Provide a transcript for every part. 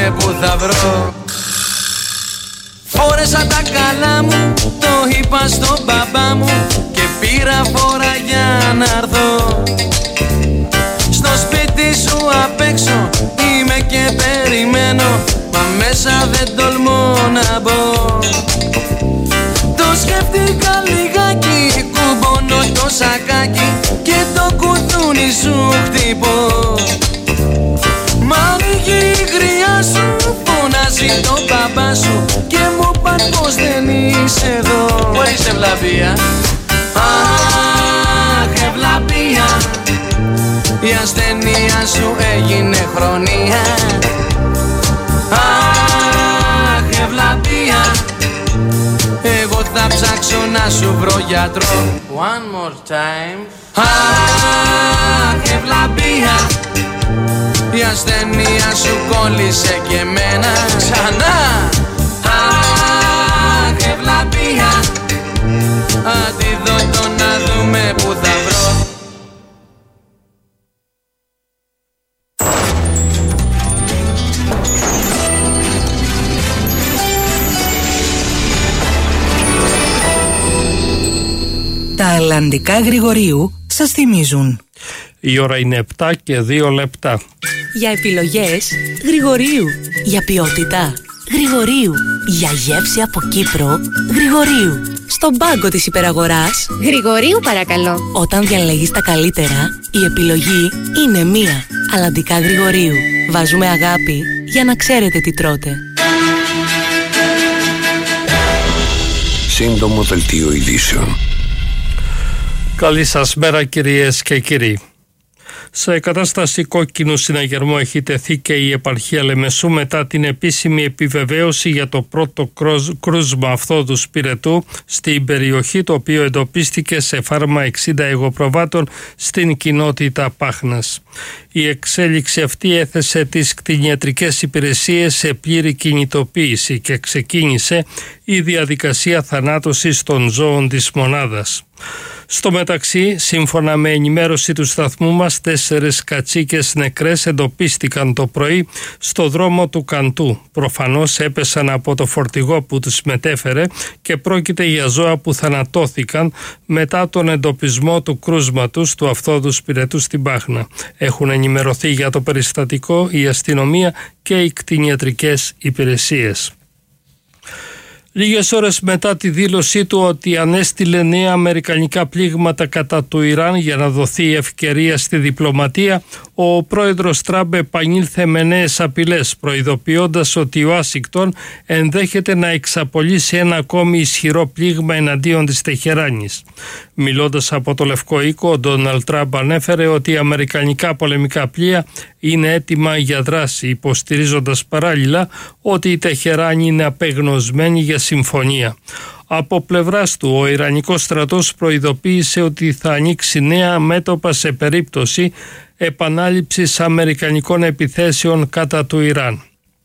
δούμε που θα βρω. Φόρεσα τα καλά μου, το είπα στον μπαμπά μου και πήρα φόρα για να έρθω. Στο σπίτι σου απ' έξω είμαι και περιμένω, μα μέσα δεν τολμώ να μπω. Το σκέφτηκα λιγάκι, κουμπώνω το σακάκι και το κουδούνι σου χτυπώ. Μ' ανοίγει η γριά σου, φωνάζει το μπαμπά σου και μου παν πως δεν είσαι εδώ. Χωρίς ευλαβία. Αχ, ευλαβία, η ασθένεια σου έγινε χρονία. Αχ, ευλαβία, εγώ θα ψάξω να σου βρω γιατρό. One more time. Αχ, ευλαβία, η ασθένεια σου κόλλησε και εμένα ξανά. Αχ, ευλαβία, αντίδοτο να δούμε που θα βρω. Τα αλλαντικά Γρηγορίου σας θυμίζουν. Η ώρα είναι 7 και 2 λεπτά. Για επιλογές Γρηγορίου. Για ποιότητα Γρηγορίου. Για γεύση από Κύπρο Γρηγορίου. Στον πάγκο της υπεραγοράς Γρηγορίου παρακαλώ. Όταν διαλέγεις τα καλύτερα, η επιλογή είναι μία. Αλλαντικά Γρηγορίου. Βάζουμε αγάπη για να ξέρετε τι τρώτε. Σύντομο δελτίο ειδήσεων. Καλή σας μέρα κυρίες και κύριοι. Σε κατάσταση κόκκινου συναγερμού έχει τεθεί και η επαρχία Λεμεσού μετά την επίσημη επιβεβαίωση για το πρώτο κρούσμα αυθόδους πυρετού στην περιοχή, το οποίο εντοπίστηκε σε φάρμα 60 αιγοπροβάτων στην κοινότητα Πάχνας. Η εξέλιξη αυτή έθεσε τις κτηνιατρικές υπηρεσίες σε πλήρη κινητοποίηση και ξεκίνησε η διαδικασία θανάτωσης των ζώων της μονάδας. Στο μεταξύ, σύμφωνα με ενημέρωση του σταθμού μας, 4 κατσίκες νεκρές εντοπίστηκαν το πρωί στο δρόμο του Καντού. Προφανώς έπεσαν από το φορτηγό που τους μετέφερε και πρόκειται για ζώα που θανατώθηκαν μετά τον εντοπισμό του κρούσματος του αυθόδους πυρετού στην Πάχνα. Έχουν ενημερωθεί για το περιστατικό η αστυνομία και οι κτηνιατρικές υπηρεσίες. Λίγες ώρες μετά τη δήλωσή του ότι ανέστειλε νέα αμερικανικά πλήγματα κατά του Ιράν για να δοθεί ευκαιρία στη διπλωματία, ο πρόεδρος Τραμπ επανήλθε με νέες απειλές, προειδοποιώντας ότι η Ουάσιγκτον ενδέχεται να εξαπολύσει ένα ακόμη ισχυρό πλήγμα εναντίον της Τεχεράνης. Μιλώντας από το Λευκό Οίκο, ο Ντόναλντ Τραμπ ανέφερε ότι οι αμερικανικά πολεμικά πλοία είναι έτοιμα για δράση, υποστηρίζοντας παράλληλα ότι η Τεχεράνη είναι απεγνωσμένη για συμφωνία. Από πλευράς του, ο Ιρανικός στρατός προειδοποίησε ότι θα ανοίξει νέα μέτωπα σε περίπτωση επανάληψης αμερικανικών επιθέσεων κατά του Ιράν.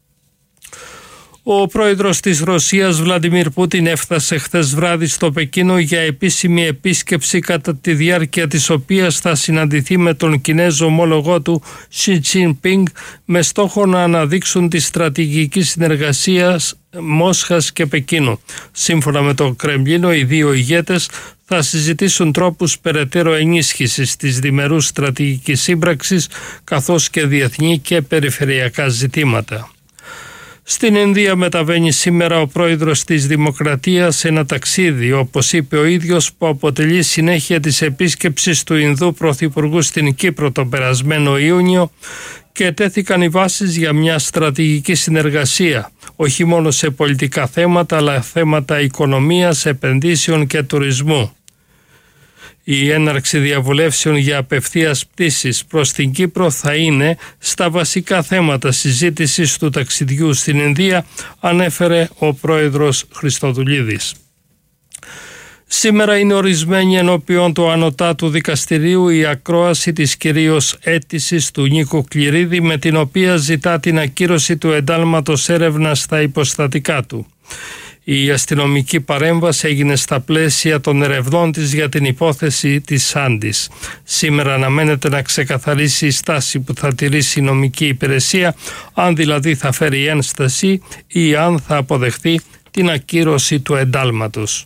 Ο πρόεδρος της Ρωσίας Βλαντιμίρ Πούτιν έφτασε χθες βράδυ στο Πεκίνο για επίσημη επίσκεψη, κατά τη διάρκεια της οποίας θα συναντηθεί με τον Κινέζο ομόλογό του Σι Τζινπίνγκ με στόχο να αναδείξουν τη στρατηγική συνεργασία Μόσχας και Πεκίνου. Σύμφωνα με το Κρεμλίνο, οι δύο ηγέτες θα συζητήσουν τρόπους περαιτέρω ενίσχυσης της διμερούς στρατηγικής σύμπραξης, καθώς και διεθνή και περιφερειακά ζητήματα. Στην Ινδία μεταβαίνει σήμερα ο πρόεδρος της Δημοκρατίας σε ένα ταξίδι, όπως είπε ο ίδιος, που αποτελεί συνέχεια της επίσκεψης του Ινδού Πρωθυπουργού στην Κύπρο τον περασμένο Ιούνιο και τέθηκαν οι βάσεις για μια στρατηγική συνεργασία, όχι μόνο σε πολιτικά θέματα, αλλά θέματα οικονομίας, επενδύσεων και τουρισμού. Η έναρξη διαβουλεύσεων για απευθείας πτήσεις προς την Κύπρο θα είναι στα βασικά θέματα συζήτησης του ταξιδιού στην Ινδία, ανέφερε ο πρόεδρος Χριστοδουλίδης. Σήμερα είναι ορισμένη ενώπιον του Ανωτάτου Δικαστηρίου η ακρόαση της κυρίως αίτησης του Νίκου Κληρίδη, με την οποία ζητά την ακύρωση του εντάλματος έρευνας στα υποστατικά του. Η αστυνομική παρέμβαση έγινε στα πλαίσια των ερευνών της για την υπόθεση της Σάντις. Σήμερα αναμένεται να ξεκαθαρίσει η στάση που θα τηρήσει η νομική υπηρεσία, αν δηλαδή θα φέρει ένσταση ή αν θα αποδεχθεί την ακύρωση του εντάλματος.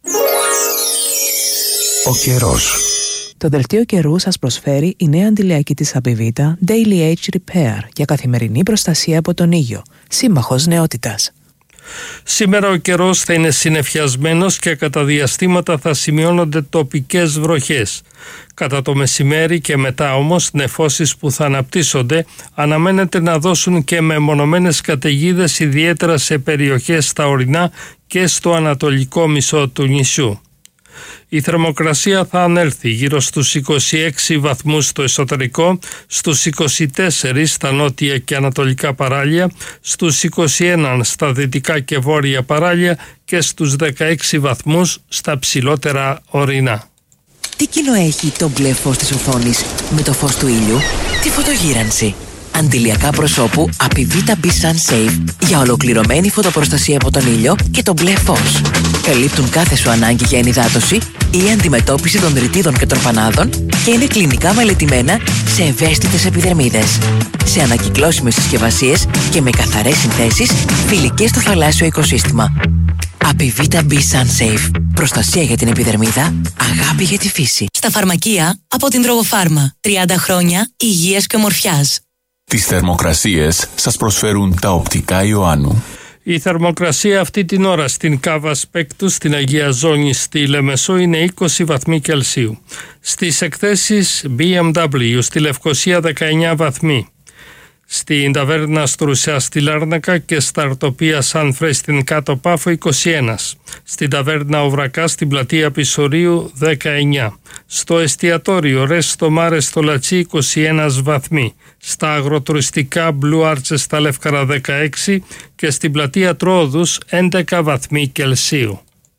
Ο καιρός. Το δελτίο καιρού σας προσφέρει η νέα αντιλιακή της Απιβίτα Daily Age Repair για καθημερινή προστασία από τον ήλιο. Σύμμαχος νεότητας. Σήμερα ο καιρός θα είναι συννεφιασμένος και κατά διαστήματα θα σημειώνονται τοπικές βροχές. Κατά το μεσημέρι και μετά όμως νεφώσεις που θα αναπτύσσονται αναμένεται να δώσουν και μεμονωμένες καταιγίδες, ιδιαίτερα σε περιοχές στα ορεινά και στο ανατολικό μισό του νησιού. Η θερμοκρασία θα ανέλθει γύρω στους 26 βαθμούς στο εσωτερικό, στους 24 στα νότια και ανατολικά παράλια, στους 21 στα δυτικά και βόρεια παράλια και στους 16 βαθμούς στα ψηλότερα ορεινά. Τι κοινό έχει το μπλε φως της οθόνης με το φως του ήλιου? Τη φωτογύρανση. Αντιλιακά προσώπου Apivita B Sun Safe για ολοκληρωμένη φωτοπροστασία από τον ήλιο και το μπλε φως. Καλύπτουν κάθε σου ανάγκη για ενυδάτωση ή αντιμετώπιση των ρητίδων και των πανάδων και είναι κλινικά μελετημένα σε ευαίσθητες επιδερμίδες. Σε ανακυκλώσιμες συσκευασίες και με καθαρές συνθέσεις φιλικές στο θαλάσσιο οικοσύστημα. Apivita B Sun Safe. Προστασία για την επιδερμίδα, αγάπη για τη φύση. Στα φαρμακεία από την Τρογοφάρμα. 30 χρόνια υγείας και ομορφιάς. Τις θερμοκρασίες σας προσφέρουν τα οπτικά Ιωάννου. Η θερμοκρασία αυτή την ώρα στην Κάβα Σπέκτου, στην Αγία Ζώνη, στη Λεμεσό είναι 20 βαθμοί Κελσίου. Στις εκθέσεις BMW στη Λευκοσία 19 βαθμοί. Στην ταβέρνα Στρουσιά στη Λάρνακα και στα Αρτοπία Σάνφρε στην Κάτω Πάφο 21. Στην ταβέρνα Οβρακά στην πλατεία Πισωρίου 19. Στο εστιατόριο Ρέστο Μάρε στο Λατσί 21 βαθμοί. Στα αγροτουριστικά Blue Arches στα Λεύκαρα 16 και στην πλατεία Τρόδους 11 βαθμοί Κελσίου.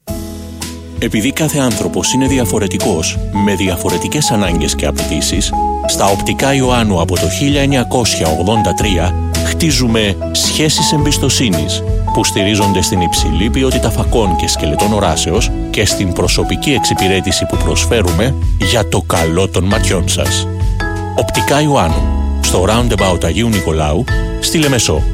Επειδή κάθε άνθρωπος είναι διαφορετικός, με διαφορετικές ανάγκες και απαιτήσεις, στα οπτικά Ιωάννου από το 1983 χτίζουμε σχέσεις εμπιστοσύνης που στηρίζονται στην υψηλή ποιότητα φακών και σκελετών οράσεως και στην προσωπική εξυπηρέτηση που προσφέρουμε για το καλό των ματιών σας. Οπτικά Ιωάννου, στο Roundabout Αγίου Νικολάου, στη Λεμεσό.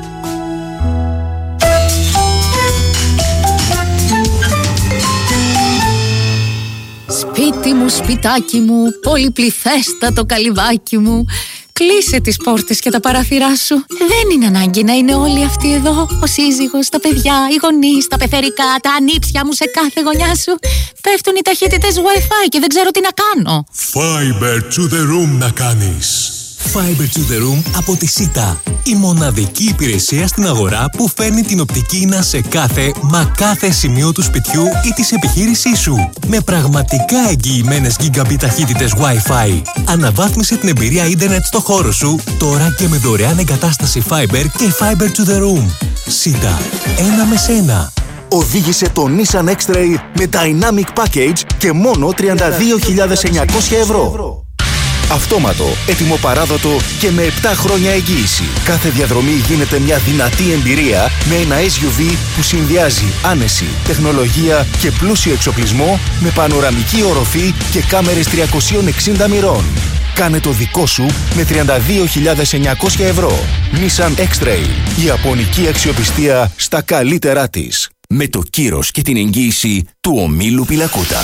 Σπίτι μου, σπιτάκι μου, πολυπληθέστατο καλυβάκι μου. Κλείσε τις πόρτες και τα παράθυρά σου. Δεν είναι ανάγκη να είναι όλοι αυτοί εδώ. Ο σύζυγος, τα παιδιά, οι γονείς, τα πεθερικά, τα ανήψια μου σε κάθε γωνιά σου. Πέφτουν οι ταχύτητες Wi-Fi και δεν ξέρω τι να κάνω. Fiber to the room να κάνεις. Fiber to the room από τη Sita. Η μοναδική υπηρεσία στην αγορά που φέρνει την οπτική ίνα σε κάθε σημείο του σπιτιού ή της επιχείρησής σου. Με πραγματικά εγγυημένες gigabit ταχύτητες Wi-Fi. Αναβάθμισε την εμπειρία ίντερνετ στο χώρο σου τώρα και με δωρεάν εγκατάσταση Fiber και Fiber to the room. Sita. Ένα με σένα. Οδήγησε το Nissan X-Trail με Dynamic Package και μόνο 32.900 ευρώ. Αυτόματο, έτοιμο παράδοτο και με 7 χρόνια εγγύηση. Κάθε διαδρομή γίνεται μια δυνατή εμπειρία με ένα SUV που συνδυάζει άνεση, τεχνολογία και πλούσιο εξοπλισμό με πανοραμική οροφή και κάμερες 360 μοιρών. Κάνε το δικό σου με 32.900 ευρώ. Nissan X-Trail. Η ιαπωνική αξιοπιστία στα καλύτερά της. Με το κύρος και την εγγύηση του ομίλου Πιλακούτα.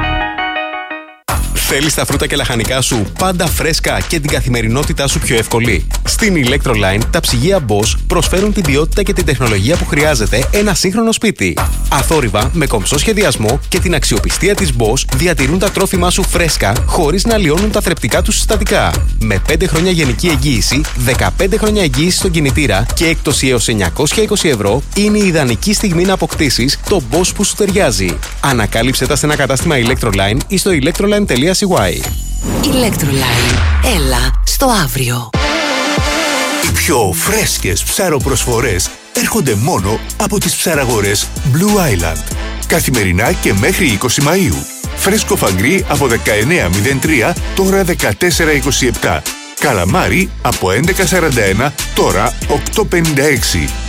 Θέλεις τα φρούτα και λαχανικά σου πάντα φρέσκα και την καθημερινότητά σου πιο εύκολη? Στην Electroline, τα ψυγεία Bosch προσφέρουν την ποιότητα και την τεχνολογία που χρειάζεται ένα σύγχρονο σπίτι. Αθόρυβα, με κομψό σχεδιασμό και την αξιοπιστία της Bosch διατηρούν τα τρόφιμά σου φρέσκα χωρίς να λιώνουν τα θρεπτικά τους συστατικά. Με 5 χρόνια γενική εγγύηση, 15 χρόνια εγγύηση στον κινητήρα και έκπτωση έως 920 ευρώ, είναι η ιδανική στιγμή να αποκτήσεις το Bosch που σου ταιριάζει. Ανακάλυψε τα σε ένα κατάστημα Electroline ή στο electroline.cy. Electroline. Έλα στο αύριο. Οι πιο φρέσκες ψαροπροσφορές έρχονται μόνο από τις ψαραγορές Blue Island. Καθημερινά και μέχρι 20 Μαΐου. Φρέσκο φαγκρί από 19.03, τώρα 14.27. Καλαμάρι από 11.41, τώρα 8.56.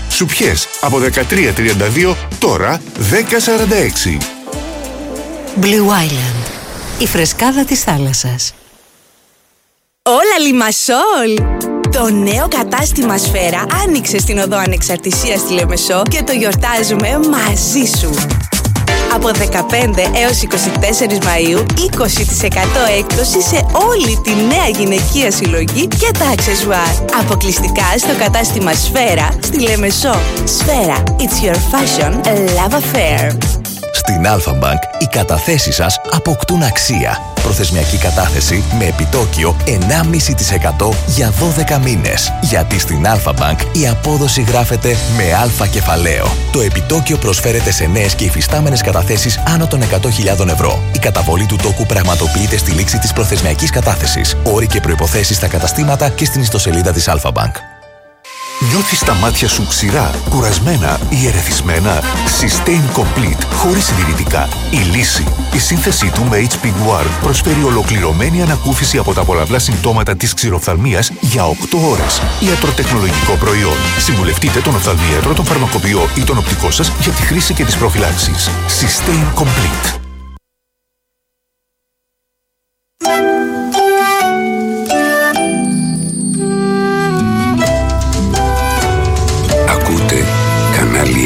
Σουπιές από 13,32 τώρα 10,46. Blue Island. Η φρεσκάδα της θάλασσας. Όλα Λιμασόλ! Το νέο κατάστημα Σφαίρα άνοιξε στην οδό Ανεξαρτησίας στη Λεμεσό και το γιορτάζουμε μαζί σου. Από 15 έως 24 Μαΐου, 20% έκπτωση σε όλη τη νέα γυναικεία συλλογή και τα αξεσουάρ. Αποκλειστικά στο κατάστημα Σφαίρα στη Λεμεσό. Σφαίρα, it's your fashion love affair. Στην Alpha Bank οι καταθέσεις σας αποκτούν αξία. Προθεσμιακή κατάθεση με επιτόκιο 1,5% για 12 μήνες. Γιατί στην Alpha Bank η απόδοση γράφεται με αλφα κεφαλαίο. Το επιτόκιο προσφέρεται σε νέες και υφιστάμενες καταθέσεις άνω των 100.000 ευρώ. Η καταβολή του τόκου πραγματοποιείται στη λήξη της προθεσμιακής κατάθεσης. Όροι και προϋποθέσεις στα καταστήματα και στην ιστοσελίδα της Alpha Bank. Νιώθεις τα μάτια σου ξηρά, κουρασμένα ή ερεθισμένα? Sustain Complete, χωρίς συντηρητικά. Η λύση. Η σύνθεσή του με HP Guard προσφέρει ολοκληρωμένη ανακούφιση από τα πολλαπλά συμπτώματα της ξηροφθαλμίας για 8 ώρες. Ιατροτεχνολογικό προϊόν. Συμβουλευτείτε τον οφθαλμίατρο, τον φαρμακοποιό ή τον οπτικό σας για τη χρήση και τις προφυλάξεις. Sustain Complete. Κανάλι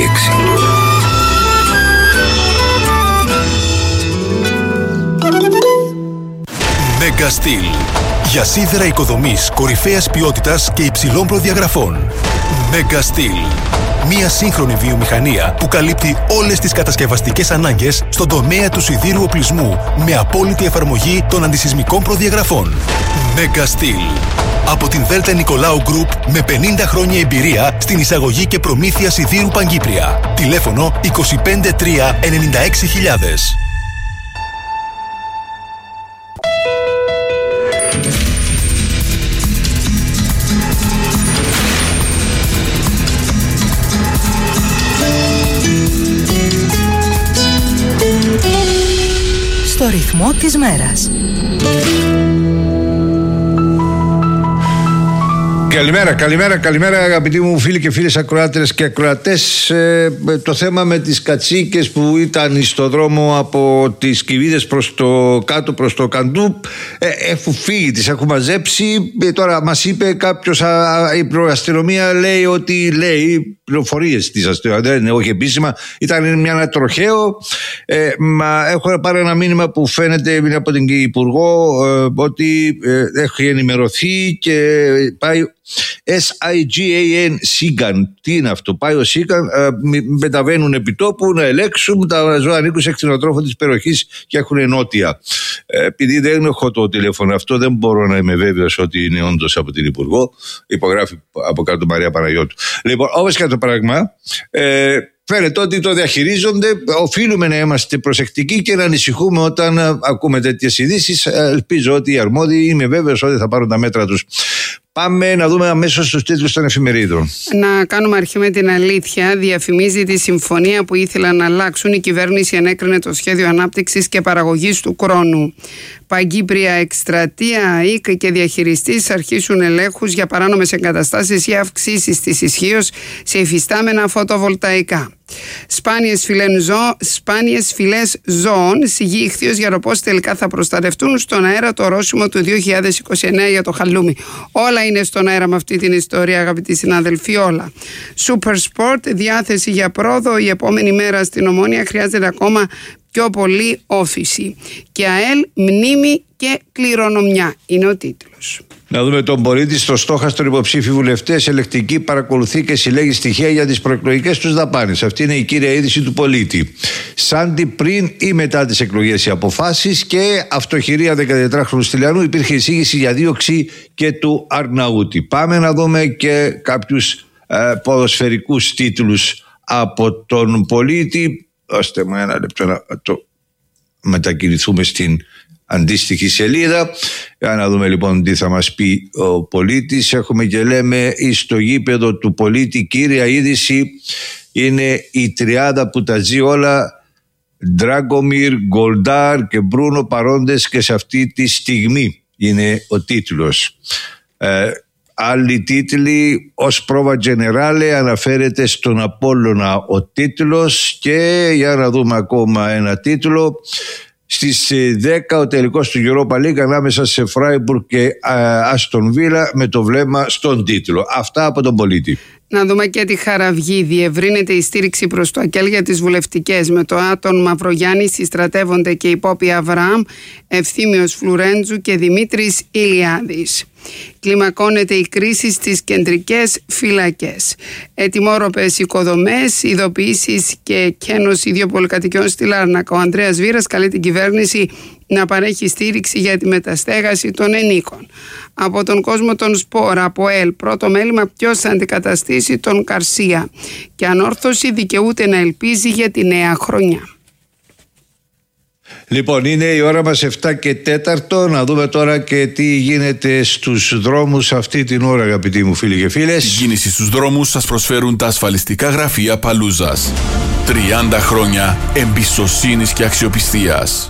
6. Mega Steel. Για σίδερα οικοδομής κορυφαίας ποιότητας και υψηλών προδιαγραφών. Mega Steel. Μια σύγχρονη βιομηχανία που καλύπτει όλες τις κατασκευαστικές ανάγκες στον τομέα του σιδήρου οπλισμού με απόλυτη εφαρμογή των αντισυσμικών προδιαγραφών. Mega Steel. Από την Δέλτα Νικολάου Γκρουπ με 50 χρόνια εμπειρία στην εισαγωγή και προμήθεια σιδήρου Παγκύπρια. Τηλέφωνο 253 96.000. Στο ρυθμό της μέρας. Καλημέρα αγαπητοί μου φίλοι και φίλες ακροάτερες και ακροατές. Το θέμα με τις κατσίκες που ήταν στο δρόμο από τις Κιβίδες προς το κάτω, προς το Καντού, έχουν φύγει, τις έχουν μαζέψει. Τώρα μας είπε κάποιος, η προαστυνομία λέει ότι λέει πληροφορίες της αστυνομίας, δεν είναι όχι επίσημα, ήταν ένα τροχαίο. Έχω πάρει ένα μήνυμα που φαίνεται από την Υπουργό ότι έχει ενημερωθεί και πάει SIGAN. Τι είναι αυτό? Πάει ο ΣΥΓΑΝ, μεταβαίνουν επί τόπου να ελέγξουν. Τα ζώα ανήκουν σε κτηνοτρόφο της περιοχής και έχουν ενότια. Επειδή δεν έχω το τηλέφωνο αυτό, δεν μπορώ να είμαι βέβαιος ότι είναι όντως από την Υπουργό. Υπογράφει από κάτω Μαρία Παναγιώτου. Λοιπόν, όπως και το πράγμα, φαίνεται ότι το διαχειρίζονται. Οφείλουμε να είμαστε προσεκτικοί και να ανησυχούμε όταν ακούμε τέτοιες ειδήσεις. Ελπίζω ότι οι αρμόδιοι, είμαι βέβαιος ότι θα πάρουν τα μέτρα τους. Πάμε να δούμε αμέσως τους τίτλους των εφημερίδων. Να κάνουμε αρχή με την αλήθεια. Διαφημίζει τη συμφωνία που ήθελαν να αλλάξουν. Η κυβέρνηση ενέκρινε το σχέδιο ανάπτυξης και παραγωγής του Κρόνου. Παγκύπρια εκστρατεία, ΙΚ και διαχειριστής αρχίσουν ελέγχους για παράνομες εγκαταστάσεις ή αυξήσεις της ισχύως σε υφιστάμενα φωτοβολταϊκά. Σπάνιες φυλές ζώων, σιγή ηχθείος για το πώς τελικά θα προστατευτούν στον αέρα το ορόσημο του 2029 για το χαλούμι. Όλα είναι στον αέρα με αυτή την ιστορία, αγαπητοί συναδελφοί, όλα. Super Sport, διάθεση για πρόοδο. Η επόμενη μέρα στην Ομόνια χρειάζεται ακόμα πιο πολύ όφηση. Και ΑΕΛ, μνήμη και κληρονομιά είναι ο τίτλος. Να δούμε τον πολίτη στο στόχαστρο υποψήφοι βουλευτές. Ελεκτική παρακολουθεί και συλλέγει στοιχεία για τις προεκλογικές τους δαπάνες. Αυτή είναι η κύρια είδηση του πολίτη. Σάντι πριν ή μετά τις εκλογές οι αποφάσεις και αυτοχειρία 14χρονου Στυλιανού. Υπήρχε εισήγηση για δίωξη και του Αρναούτη. Πάμε να δούμε και κάποιους ποδοσφαιρικούς τίτλους από τον πολίτη. Δώστε μου ένα λεπτό να το μετακινηθούμε στην αντίστοιχη σελίδα. Για να δούμε λοιπόν τι θα μας πει ο πολίτης. Έχουμε και λέμε στο γήπεδο του πολίτη κύρια είδηση είναι η τριάδα που τα ζει όλα, Ντράγκομιρ, Γκολντάρ και Μπρούνο παρόντες και σε αυτή τη στιγμή είναι ο τίτλος. Άλλοι τίτλοι, ως πρόβα τζενεράλε αναφέρεται στον Απόλλωνα ο τίτλος, και για να δούμε ακόμα ένα τίτλο. Στις 10 ο τελικός του Europa League ανάμεσα σε Φράιμπουργκ και Άστον Βίλα, με το βλέμμα στον τίτλο. Αυτά από τον Πολίτη. Να δούμε και τη Χαραυγή. Διευρύνεται η στήριξη προς το ΑΚΕΛ για τις βουλευτικές. Με το Άτον Μαυρογιάννη συστρατεύονται και οι Πόποι Αβραάμ, Ευθύμιος Φλουρέντζου και Δημήτρης Ηλιάδης. Κλιμακώνεται η κρίση στις κεντρικές φυλακές. Ετοιμόρροπες οικοδομές, ειδοποιήσεις και κένωση 2 πολυκατοικιών στη Λάρνακα. Ο Ανδρέας Βήρας καλεί την κυβέρνηση να παρέχει στήριξη για τη μεταστέγαση των ενίκων. Από τον κόσμο των Σπόρα, από ΕΛ, πρώτο μέλημα ποιος θα αντικαταστήσει τον Καρσία. Και Ανόρθωση δικαιούται να ελπίζει για τη νέα χρονιά. Λοιπόν, είναι η ώρα μας 7 και 4. Να δούμε τώρα και τι γίνεται στους δρόμους αυτή την ώρα, αγαπητοί μου φίλοι και φίλες. Η κίνηση στους δρόμους σας προσφέρουν τα ασφαλιστικά γραφεία Παλούζας. 30 χρόνια εμπιστοσύνης και αξιοπιστίας.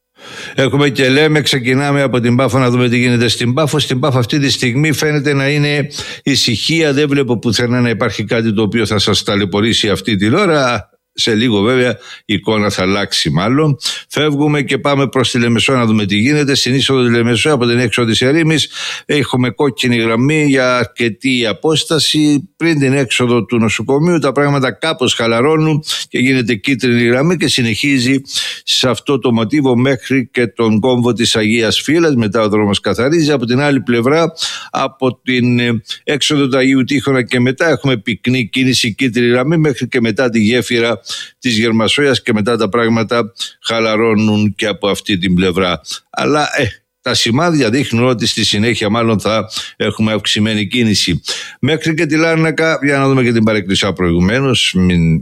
Έχουμε και λέμε, ξεκινάμε από την Πάφο να δούμε τι γίνεται στην Πάφο. Στην Πάφο αυτή τη στιγμή φαίνεται να είναι ησυχία. Δεν βλέπω πουθενά να υπάρχει κάτι το οποίο θα σας ταλαιπωρήσει αυτή την ώρα. Σε λίγο βέβαια η εικόνα θα αλλάξει μάλλον. Φεύγουμε και πάμε προς τη Λεμεσό να δούμε τι γίνεται. Στην είσοδο τη Λεμεσό από την έξοδο της Ερήμης έχουμε κόκκινη γραμμή για αρκετή απόσταση. Πριν την έξοδο του νοσοκομείου τα πράγματα κάπως χαλαρώνουν και γίνεται κίτρινη γραμμή και συνεχίζει σε αυτό το μοτίβο μέχρι και τον κόμβο της Αγίας Φύλας. Μετά ο δρόμος καθαρίζει. Από την άλλη πλευρά, από την έξοδο του Αγίου Τύχωνα και μετά, έχουμε πυκνή κίνηση κίτρινη γραμμή μέχρι και μετά τη γέφυρα της Γερμασόιας και μετά τα πράγματα χαλαρώνουν και από αυτή την πλευρά. Αλλά τα σημάδια δείχνουν ότι στη συνέχεια μάλλον θα έχουμε αυξημένη κίνηση. Μέχρι και τη Λάρνακα, για να δούμε και την Παρεκκλησιά προηγουμένως,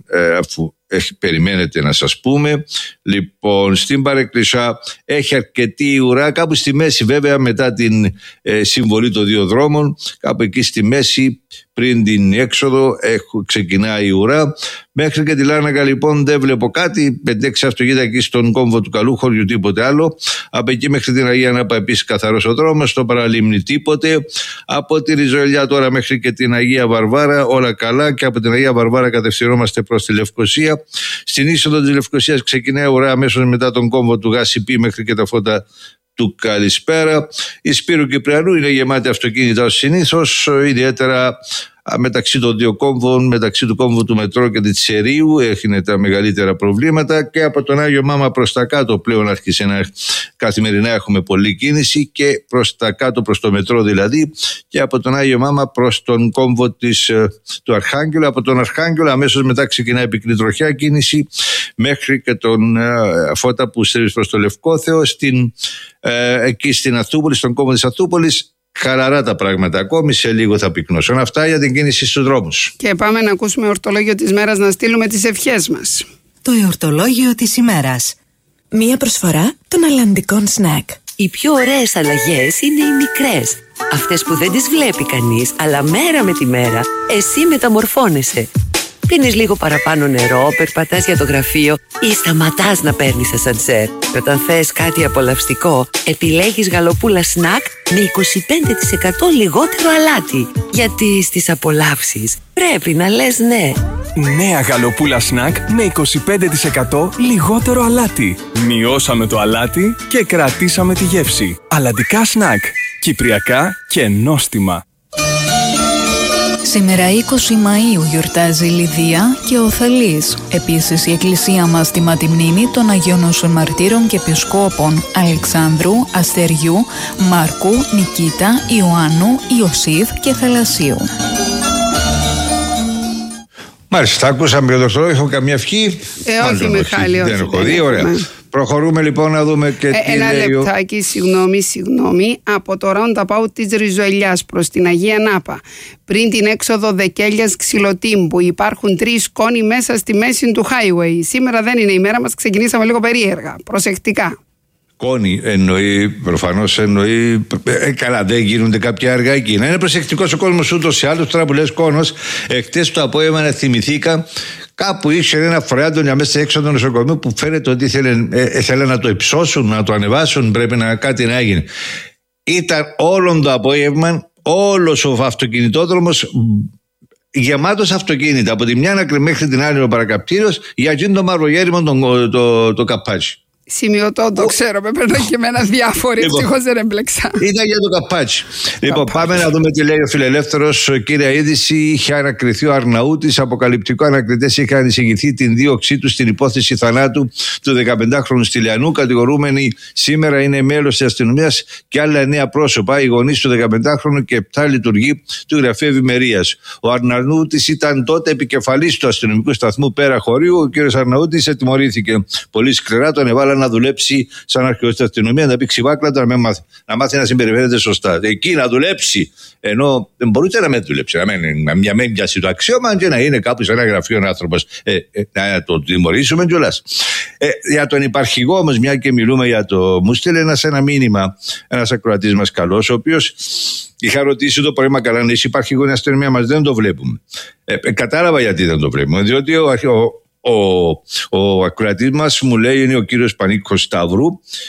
αφού περιμένετε να σας πούμε. Λοιπόν, στην Παρεκκλησιά έχει αρκετή ουρά, κάπου στη μέση βέβαια μετά την συμβολή των 2 δρόμων, κάπου εκεί στη μέση πριν την έξοδο ξεκινάει η ουρά. Μέχρι και τη Λάρνακα λοιπόν δεν βλέπω κάτι. 5-6 αυτοκίνητα εκεί στον κόμβο του Καλού χωριού, τίποτε άλλο. Από εκεί μέχρι την Αγία Νάπα επίσης καθαρός ο δρόμος. Στο Παραλίμνη τίποτε. Από τη Ριζοελιά τώρα μέχρι και την Αγία Βαρβάρα όλα καλά. Και από την Αγία Βαρβάρα κατευθυνόμαστε προς τη Λευκοσία. Στην είσοδο της Λευκοσίας ξεκινάει ουρά αμέσως μετά τον κόμβο του Γασιπί μέχρι και τα φώτα του Καλησπέρα. Η Σπύρου Κυπριανού είναι γεμάτη αυτοκίνητα ως συνήθως, ιδιαίτερα μεταξύ των 2 κόμβων, μεταξύ του κόμβου του Μετρό και της Ερείου έχουν τα μεγαλύτερα προβλήματα, και από τον Άγιο Μάμα προς τα κάτω πλέον άρχισε να καθημερινά έχουμε πολλή κίνηση, και προς τα κάτω, προς το Μετρό δηλαδή, και από τον Άγιο Μάμα προς τον κόμβο του Αρχάγγελου. Από τον Αρχάγγελο αμέσως μετά ξεκινάει πυκνή τροχιά κίνηση μέχρι και τον Φώτα που στρίβει προς το Λευκόθεο. Εκεί στην Αθούπολη, στον κόμβο της Αθούπολης, χαλαρά τα πράγματα ακόμη, σε λίγο θα πυκνώσουν. Αυτά για την κίνηση στους δρόμους. Και πάμε να ακούσουμε εορτολόγιο της μέρας, να στείλουμε τις ευχές μας. Το εορτολόγιο της ημέρας. Μία προσφορά των αλλαντικών σνακ. Οι πιο ωραίες αλλαγές είναι οι μικρές. Αυτές που δεν τις βλέπει κανείς, αλλά μέρα με τη μέρα εσύ μεταμορφώνεσαι. Πίνεις λίγο παραπάνω νερό, περπατάς για το γραφείο ή σταματάς να παίρνεις ασανσέρ. Και όταν θες κάτι απολαυστικό, επιλέγεις γαλοπούλα σνακ με 25% λιγότερο αλάτι. Γιατί στις απολαύσεις πρέπει να λες ναι. Νέα γαλοπούλα σνακ με 25% λιγότερο αλάτι. Μειώσαμε το αλάτι και κρατήσαμε τη γεύση. Αλλαντικά σνακ. Κυπριακά και νόστιμα. Σήμερα 20 Μαΐου γιορτάζει η Λιδία και ο Θαλής. Επίσης η εκκλησία μας τιμά τη μνήμη των Αγίων Νόσων Μαρτύρων και Επισκόπων Αλεξάνδρου, Αστεριού, Μάρκου, Νικήτα, Ιωάννου, Ιωσήφ και Θαλασσίου. Μάλιστα, ακούσαμε για το έχω καμία ευχή. Όχι Μιχάλη, όχι. Δεν έχω δει, ωραία. Προχωρούμε λοιπόν να δούμε και τι ένα λέει. Λεπτάκι, συγγνώμη. Από το roundabout της Ριζοελιάς προς την Αγία Νάπα, πριν την έξοδο Δεκέλιας Ξυλοτύμπου, υπάρχουν 3 σκόνοι μέσα στη μέση του highway. Σήμερα δεν είναι η μέρα μας, ξεκινήσαμε λίγο περίεργα. Προσεκτικά. Κόνη εννοεί, προφανώς εννοεί. Καλά, δεν γίνονται κάποια έργα εκεί. Να είναι προσεκτικός ο κόσμος ούτως ή άλλως. Τώρα που λες κόνος, εχθές το απόγευμα θυμηθήκα. Κάπου ήξερε ένα φορεάντονια μέσα στην έξοδο του νοσοκομείου που φαίνεται ότι ήθελε να το υψώσουν, να το ανεβάσουν. Πρέπει κάτι να έγινε. Ήταν όλο το απόγευμα όλος ο αυτοκινητόδρομος γεμάτος αυτοκίνητα από τη μια άκρη μέχρι την άλλη ο παρακαπτήριος για εκείνο το μαυρογέριμο το καπάτσι. Σημειωτό, το ξέρω, με παίρνω και εμένα διάφοροι, ευτυχώς δεν έμπλεξα. Ήταν για το καπάτσι. Λοιπόν, πάμε να δούμε τι λέει ο Φιλελεύθερος. Κύρια είδηση, είχε ανακριθεί ο Αρναούτης. Αποκαλυπτικό, ανακριτές είχαν εισηγηθεί την δίωξή του στην υπόθεση θανάτου του 15χρονου Στυλιανού. Κατηγορούμενοι σήμερα είναι μέλος της αστυνομίας και άλλα 9 πρόσωπα, οι γονείς του 15χρονου και 7 λειτουργοί του Γραφείου Ευημερίας. Ο Αρναούτης ήταν τότε επικεφαλής του αστυνομικού σταθμού πέρα χωρίου. Ο κύριος Αρναούτης τιμωρήθηκε πολύ σκληρά, τον έβαλαν να δουλέψει σαν αρχαιός στην αστυνομία, να πει ξυβάκλατα, να μάθει να συμπεριφέρεται σωστά. Εκεί να δουλέψει, ενώ δεν μπορούσε να μην δουλέψει, να μην πιάσει το αξίωμα και να είναι κάπου σε ένα γραφείο άνθρωπος. Να το τιμωρήσουμε κιόλας. Για τον υπαρχηγό όμως, μια και μιλούμε για το. Μου στείλε ένα μήνυμα, ένας ακροατής μας καλός, ο οποίος είχα ρωτήσει το πρωί, μα καλά, αν είσαι υπαρχηγό στην αστυνομία μας, δεν το βλέπουμε. Κατάλαβα γιατί δεν το βλέπουμε, διότι ο ακροατής μας μου λέει, είναι ο κύριος Πανίκος Σταύρου,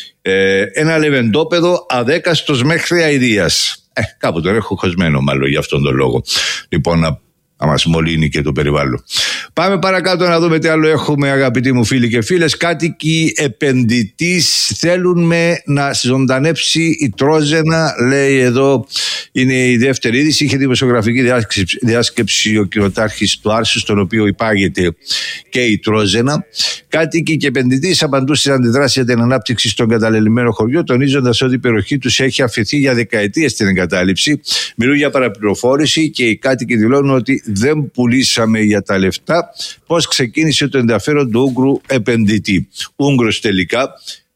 ένα λεβεντόπεδο αδέκαστος μέχρι αηδίας. Κάπου τον έχω χωσμένο μάλλον για αυτόν τον λόγο. Λοιπόν, να μας μολύνει και το περιβάλλον. Πάμε παρακάτω να δούμε τι άλλο έχουμε, αγαπητοί μου φίλοι και φίλες. Κάτοικοι επενδυτής θέλουν να ζωντανέψει η Τρόζαινα, λέει εδώ, είναι η δεύτερη είδηση. Είχε δημοσιογραφική διάσκεψη ο κυριοτάρχης του Άρσου, στον οποίο υπάγεται και η Τρόζαινα. Κάτοικοι και επενδυτής απαντούν στις αντιδράσεις για την ανάπτυξη στον καταλελειμμένο χωριό, τονίζοντας ότι η περιοχή τους έχει αφηθεί για δεκαετίες στην εγκατάλειψη. Μιλούν για παραπληροφόρηση και οι κάτοικοι δηλώνουν ότι δεν πουλήσαμε για τα λεφτά. Πώς ξεκίνησε το ενδιαφέρον του Ούγγρου επενδυτή. Ούγγρος τελικά,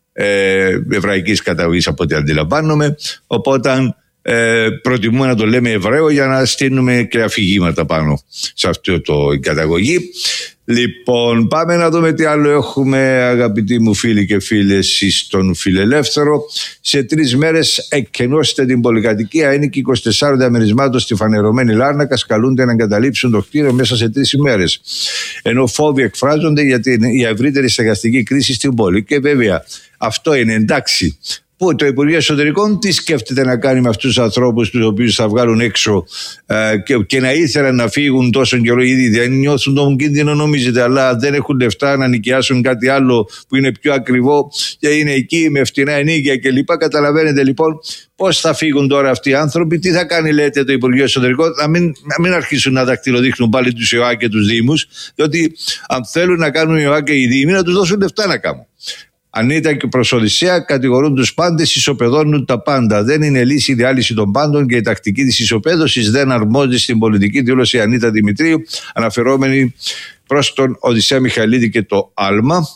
εβραϊκής καταγωγής από ό,τι αντιλαμβάνομαι, οπότε προτιμούμε να το λέμε Εβραίο για να στείλουμε και αφηγήματα πάνω σε αυτή την καταγωγή. Λοιπόν, πάμε να δούμε τι άλλο έχουμε, αγαπητοί μου φίλοι και φίλες, στον Φιλελεύθερο. Σε 3 μέρες εκκενώστε την πολυκατοικία. Ένοικοι 24 διαμερισμάτων στη φανερωμένη Λάρνακα καλούνται να εγκαταλείψουν το κτίριο μέσα σε 3 ημέρες. Ενώ φόβοι εκφράζονται για την ευρύτερη στεγαστική κρίση στην πόλη. Και βέβαια, αυτό είναι εντάξει. Που το Υπουργείο Εσωτερικών τι σκέφτεται να κάνει με αυτούς τους ανθρώπους τους οποίους θα βγάλουν έξω και να ήθελαν να φύγουν τόσο καιρό, ήδη δεν νιώθουν τον κίνδυνο, νομίζετε, αλλά δεν έχουν λεφτά να νοικιάσουν κάτι άλλο που είναι πιο ακριβό και είναι εκεί με φτηνά ενοίκια κλπ. Καταλαβαίνετε λοιπόν πώς θα φύγουν τώρα αυτοί οι άνθρωποι, τι θα κάνει, λέτε, το Υπουργείο Εσωτερικών, να μην αρχίσουν να δακτυλοδείχνουν πάλι τους ΕΟΑ και τους Δήμους, διότι αν θέλουν να κάνουν οι ΕΟΑ και οι Δήμοι, να τους δώσουν λεφτά να κάνουν. Αν ήταν και προς Οδυσσέα, κατηγορούν τους πάντες, ισοπεδώνουν τα πάντα. Δεν είναι λύση η διάλυση των πάντων και η τακτική της ισοπαίδωσης δεν αρμόζει στην πολιτική, δήλωσε η Ανίτα Δημητρίου, αναφερόμενη προς τον Οδυσσέα Μιχαηλίδη και το Άλμα.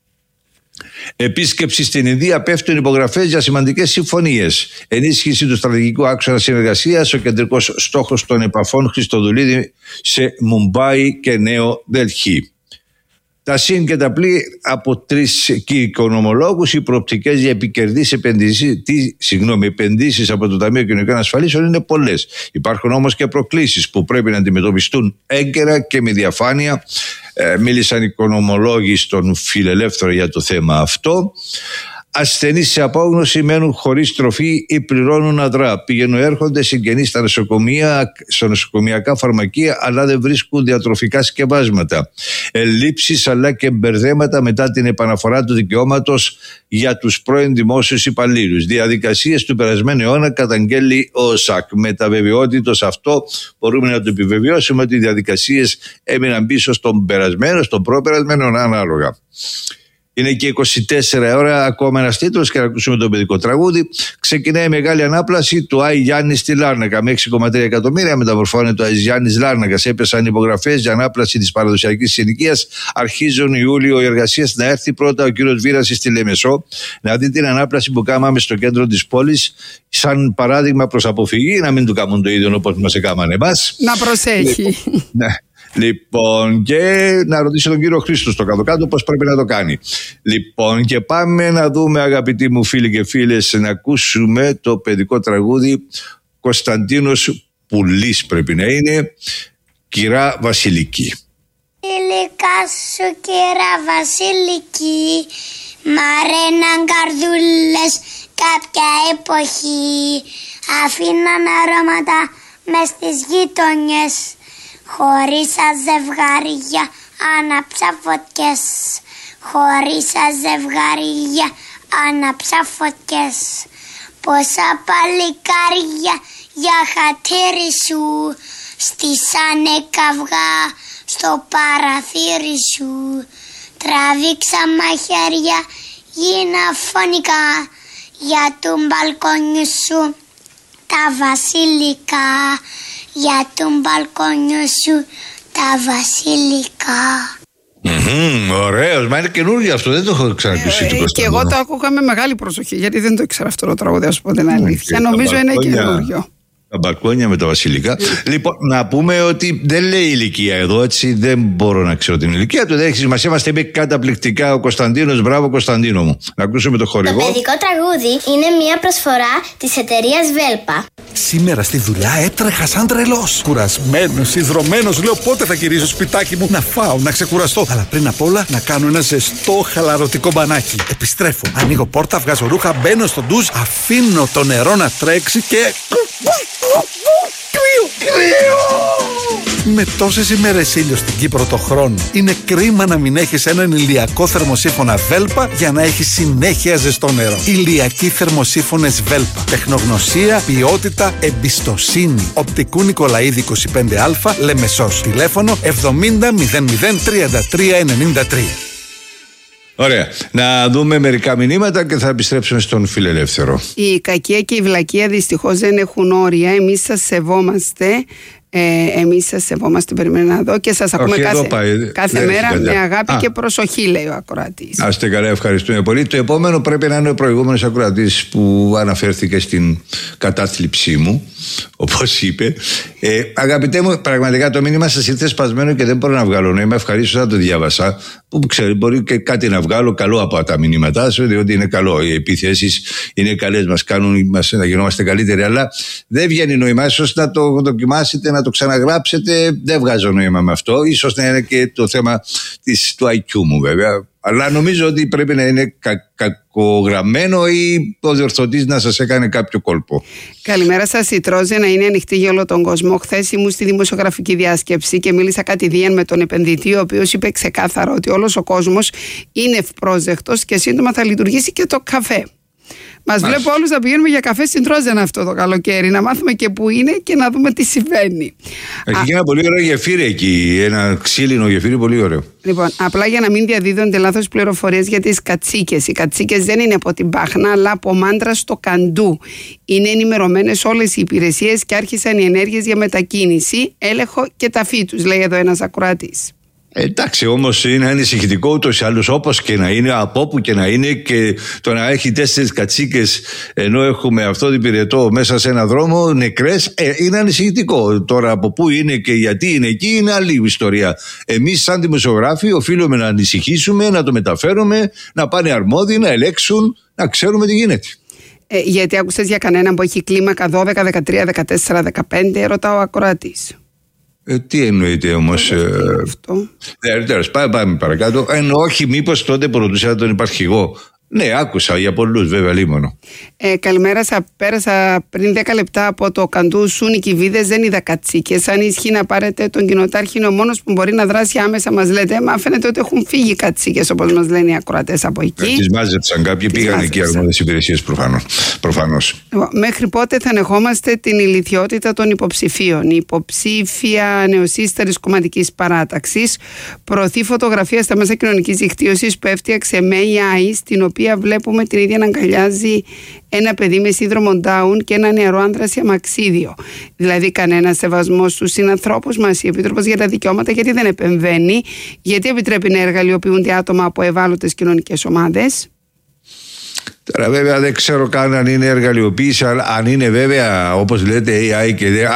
Επίσκεψη στην Ινδία, πέφτουν υπογραφές για σημαντικές συμφωνίες. Ενίσχυση του στρατηγικού άξονα συνεργασίας, ο κεντρικός στόχος των επαφών Χριστοδουλίδη σε Μουμπάι και Νέο Δελχή. Τα συν και τα πλή από 3 οικονομολόγους, οι προοπτικές για επικερδείς επενδύσεις από το Ταμείο Κοινωνικών Ασφαλίσεων είναι πολλές. Υπάρχουν όμως και προκλήσεις που πρέπει να αντιμετωπιστούν έγκαιρα και με διαφάνεια. Μίλησαν οικονομολόγοι στον Φιλελεύθερο για το θέμα αυτό. Ασθενείς σε απόγνωση μένουν χωρίς τροφή ή πληρώνουν αδρά. Πηγαίνουν, έρχονται συγγενείς στα νοσοκομιακά φαρμακεία, αλλά δεν βρίσκουν διατροφικά σκευάσματα. Ελλείψεις αλλά και μπερδέματα μετά την επαναφορά του δικαιώματος για τους πρώην δημόσιους υπαλλήλους. Διαδικασίες του περασμένου αιώνα, καταγγέλει ο ΣΑΚ. Με τα βεβαιότητος αυτό μπορούμε να το επιβεβαιώσουμε ότι οι διαδικασίες έμειναν πίσω στον περασμένο, στον προπερασμένο, ανάλογα. Είναι και 24 ώρα, ακόμα ένας τίτλος και να ακούσουμε το παιδικό τραγούδι. Ξεκινάει η μεγάλη ανάπλαση του Άι Γιάννη στη Λάρνακα. Με 6,3 εκατομμύρια μεταμορφώνεται το Άι Γιάννης Λάρνακας. Έπεσαν υπογραφές για ανάπλαση της παραδοσιακής συνοικίας. Αρχίζουν Ιούλιο οι εργασίες. Να έρθει πρώτα ο κύριος Βίρας στη Λεμεσό να δει την ανάπλαση που κάναμε στο κέντρο της πόλης. Σαν παράδειγμα προς αποφυγή, να μην του κάνουν το ίδιο όπως μας έκαναν εμάς. Να προσέχει. Ναι. Λοιπόν, και να ρωτήσω τον κύριο Χρήστο στο κάτω-κάτω πώς πρέπει να το κάνει. Λοιπόν, και πάμε να δούμε, αγαπητοί μου φίλοι και φίλες, να ακούσουμε το παιδικό τραγούδι. Κωνσταντίνος Πουλής πρέπει να είναι, Κυρά Βασιλική. Ηλικά σου Κυρά Βασιλική, μαρέναν καρδούλες κάποια εποχή αφήναν αρώματα μες στις γειτονιές. Χωρίσα ζευγαριά άναψα φωτιές. Χωρίσα ζευγαριά άναψα φωτιές. Πόσα παλικάρια για χατήρι σου στήσανε καυγά στο παραθύρι σου. Τραβήξα μαχαίρια γίνα φωνικά για του μπαλκόνιου σου τα βασιλικά. Για του μπαλκόνιου σου τα βασιλικά. Ωραίος, μα είναι καινούργιο αυτό, δεν το έχω ξανακούσει. Και εγώ το άκουγα με μεγάλη προσοχή, γιατί δεν το ήξερα αυτό το τραγούδι, α πω την αλήθεια. Νομίζω είναι καινούργιο. Τα μπαλκόνια με τα βασιλικά. Λοιπόν, να πούμε ότι δεν λέει ηλικία εδώ, έτσι δεν μπορώ να ξέρω την ηλικία του. Δεν έχει σημασία, μας είπε καταπληκτικά ο Κωνσταντίνος. Μπράβο, Κωνσταντίνο μου. Να ακούσουμε το χορηγό. Το παιδικό τραγούδι είναι μια προσφορά της εταιρείας Βέλπα. Σήμερα στη δουλειά έτρεχα σαν τρελός. Κουρασμένος, ιδρωμένος, λέω πότε θα γυρίσω σπιτάκι μου να φάω, να ξεκουραστώ. Αλλά πριν απ' όλα να κάνω ένα ζεστό χαλαρωτικό μπανάκι. Επιστρέφω, ανοίγω πόρτα, βγάζω ρούχα, μπαίνω στο ντουζ, αφήνω το νερό να τρέξει και... Με τόσες ημέρες ήλιο στην Κύπρο το χρόνο, είναι κρίμα να μην έχεις έναν ηλιακό θερμοσύφωνα Βέλπα για να έχεις συνέχεια ζεστό νερό. Ηλιακοί θερμοσύφωνες Βέλπα. Τεχνογνωσία, ποιότητα, εμπιστοσύνη. Οπτικού Νικολαίδη 25Α, Λεμεσός. Τηλέφωνο 70 00 33 93. Ωραία. Να δούμε μερικά μηνύματα και θα επιστρέψουμε στον φιλελεύθερο. Η κακία και η βλακεία δυστυχώς δεν έχουν όρια. Εμείς σας σεβόμαστε. Περιμένω να δω και σας ακούμε κάθε μέρα με αγάπη και προσοχή, λέει ο ακροατής. Άστε καλά, ευχαριστούμε πολύ. Το επόμενο πρέπει να είναι ο προηγούμενος ακροατής που αναφέρθηκε στην κατάθλιψή μου, όπως είπε. Αγαπητέ μου, πραγματικά το μήνυμα σας ήρθε σπασμένο και δεν μπορώ να βγάλω νόημα. Ευχαρίστω να το διάβασα. Που ξέρει, μπορεί και κάτι να βγάλω καλό από τα μηνύματά σου, διότι είναι καλό. Οι επιθέσεις είναι καλές, μας κάνουν να γινόμαστε καλύτεροι. Αλλά δεν βγαίνει νόημα. Ίσως να το δοκιμάσετε, να το ξαναγράψετε. Δεν βγάζω νόημα με αυτό. Ίσως να είναι και το θέμα του IQ μου, βέβαια. Αλλά νομίζω ότι πρέπει να είναι κακογραμμένο ή ο διορθωτής να σας έκανε κάποιο κόλπο. Καλημέρα σας, η Τρόζε να είναι ανοιχτή για όλο τον κόσμο. Χθες ήμουν στη δημοσιογραφική διάσκεψη και μίλησα κατηδίαν με τον επενδυτή, ο οποίος είπε ξεκάθαρα ότι όλος ο κόσμος είναι ευπρόσδεκτος και σύντομα θα λειτουργήσει και το καφέ. Μας βλέπω όλους να πηγαίνουμε για καφέ στην Τρόζενα αυτό το καλοκαίρι, να μάθουμε και πού είναι και να δούμε τι συμβαίνει. Έχει και ένα πολύ ωραίο γεφύρι εκεί, ένα ξύλινο γεφύρι, πολύ ωραίο. Λοιπόν, απλά για να μην διαδίδονται λάθος πληροφορίες για τις κατσίκες. Οι κατσίκες δεν είναι από την Πάχνα, αλλά από Μάντρα στο Καντού. Είναι ενημερωμένες όλες οι υπηρεσίες και άρχισαν οι ενέργειες για μετακίνηση, έλεγχο και ταφή τους, λέει εδώ ένας ακροατής. Εντάξει, όμως είναι ανησυχητικό ούτως ή άλλως, όπως και να είναι, από όπου και να είναι, και το να έχει 4 κατσίκες ενώ έχουμε αυτό το πυρετό μέσα σε ένα δρόμο νεκρές, είναι ανησυχητικό. Τώρα από πού είναι και γιατί είναι εκεί είναι άλλη ιστορία. Εμείς σαν δημοσιογράφοι οφείλουμε να ανησυχήσουμε, να το μεταφέρουμε, να πάνε αρμόδιοι, να ελέγξουν, να ξέρουμε τι γίνεται. Γιατί άκουσες για κανέναν που έχει κλίμακα 12, 13, 14, 15, ρωτάω ο ακροατής. Τι εννοείται όμως? Τέλος, πάμε παρακάτω. Όχι, μήπως τότε προτούσα τον υπαρχηγό. Ναι, άκουσα για πολλούς, βέβαια, λίμωνο. Καλημέρα, πέρασα πριν 10 λεπτά από το Καντού Σούνι Κιβίδες, δεν είδα κατσίκες. Αν ισχύει να πάρετε τον κοινοτάρχη, είναι ο μόνος που μπορεί να δράσει άμεσα, μας λέτε. Μα φαίνεται ότι έχουν φύγει κατσίκες, όπως μας λένε οι ακροατές από εκεί. Τις μάζεψαν κάποιοι, πήγαν εκεί αρμόδιες υπηρεσίες προφανώς. Μέχρι πότε θα ανεχόμαστε την ηλιθιότητα των υποψηφίων? Η υποψήφια νεοσύσταρης κομματικής παράταξης προωθεί φωτογραφία στα μέσα κοινωνικής δικτύωσης που έφτιαξε με AI, στην οποία βλέπουμε την ίδια να αγκαλιάζει ένα παιδί με σύνδρομο Down και ένα νεαρό άντρα σε αμαξίδιο. Δηλαδή, κανένα σεβασμό στους συνανθρώπους μας. Η Επίτροπος για τα Δικαιώματα γιατί δεν επεμβαίνει, γιατί επιτρέπει να εργαλειοποιούνται άτομα από ευάλωτες κοινωνικές ομάδες? Τώρα βέβαια δεν ξέρω καν αν είναι εργαλειοποίηση, αλλά αν είναι βέβαια όπως λέτε AI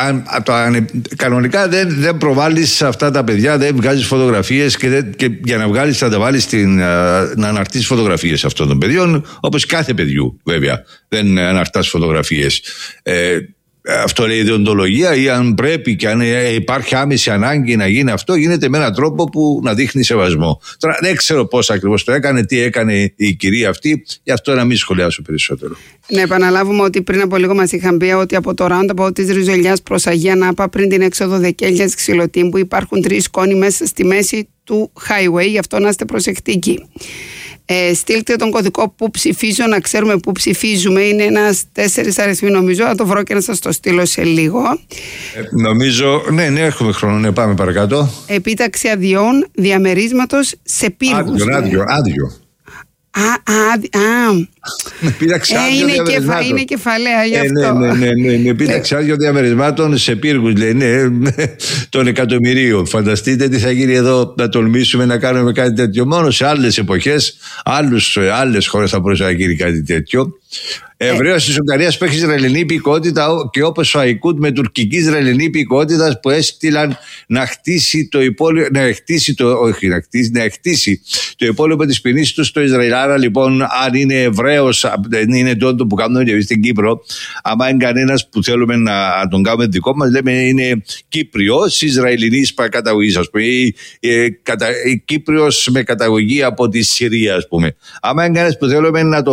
κανονικά δεν προβάλλεις αυτά τα παιδιά, δεν βγάζεις φωτογραφίες και για να βγάλεις θα τα βάλεις να αναρτήσεις φωτογραφίες αυτών των παιδιών, όπως κάθε παιδιού βέβαια, δεν αναρτάς φωτογραφίες. αυτό λέει η ιδεοντολογία, ή αν πρέπει και αν υπάρχει άμεση ανάγκη να γίνει αυτό, γίνεται με έναν τρόπο που να δείχνει σεβασμό. Τώρα δεν ξέρω πώς ακριβώς το έκανε, τι έκανε η κυρία αυτή, γι' αυτό να μην σχολιάσω περισσότερο. Να επαναλάβουμε ότι πριν από λίγο μας είχαν πει ότι από το roundabout της Ριζολιάς προς Αγία Νάπα, πριν την έξοδο Δεκέλιας Ξυλοτύμπου, υπάρχουν 3 σκόνοι μέσα στη μέση του highway, γι' αυτό να είστε προσεκτικοί. Στείλτε τον κωδικό που ψηφίζω, να ξέρουμε που ψηφίζουμε. Είναι ένας 4 αριθμοί, νομίζω. Θα το βρω και να σας το στείλω σε λίγο. Νομίζω, ναι, έχουμε χρόνο. Ναι, πάμε παρακάτω. Επίταξη αδειών διαμερίσματος σε πύργους. Άδειο. Είναι κεφαλαία γι' αυτό. Ναι. Επίταξη άδειο διαμερισμάτων σε πύργους, λέει, των εκατομμυρίων. Φανταστείτε τι θα γίνει εδώ, να τολμήσουμε να κάνουμε κάτι τέτοιο. Μόνο σε άλλες εποχές, άλλες χώρες θα μπορούσε να γίνει κάτι τέτοιο. Εβραίος της Ουγγαρίας που έχει Ισραηλινή υπηκότητα, και όπως ο Αϊκούτ με τουρκική Ισραηλινή υπηκότητα που έστειλαν να χτίσει το υπόλοιπο, να χτίσει το υπόλοιπο της ποινής του στο Ισραήλ. Άρα λοιπόν, αν είναι Εβραίος, δεν είναι τότε που κάνουμε και στην Κύπρο, άμα είναι κανένας που θέλουμε να τον κάνουμε δικό μας, λέμε είναι Κύπριος Ισραηλινής καταγωγής, ας πούμε, ή Κύπριος με καταγωγή από τη Συρία, ας πούμε. Άμα είναι κανένας που θέλουμε να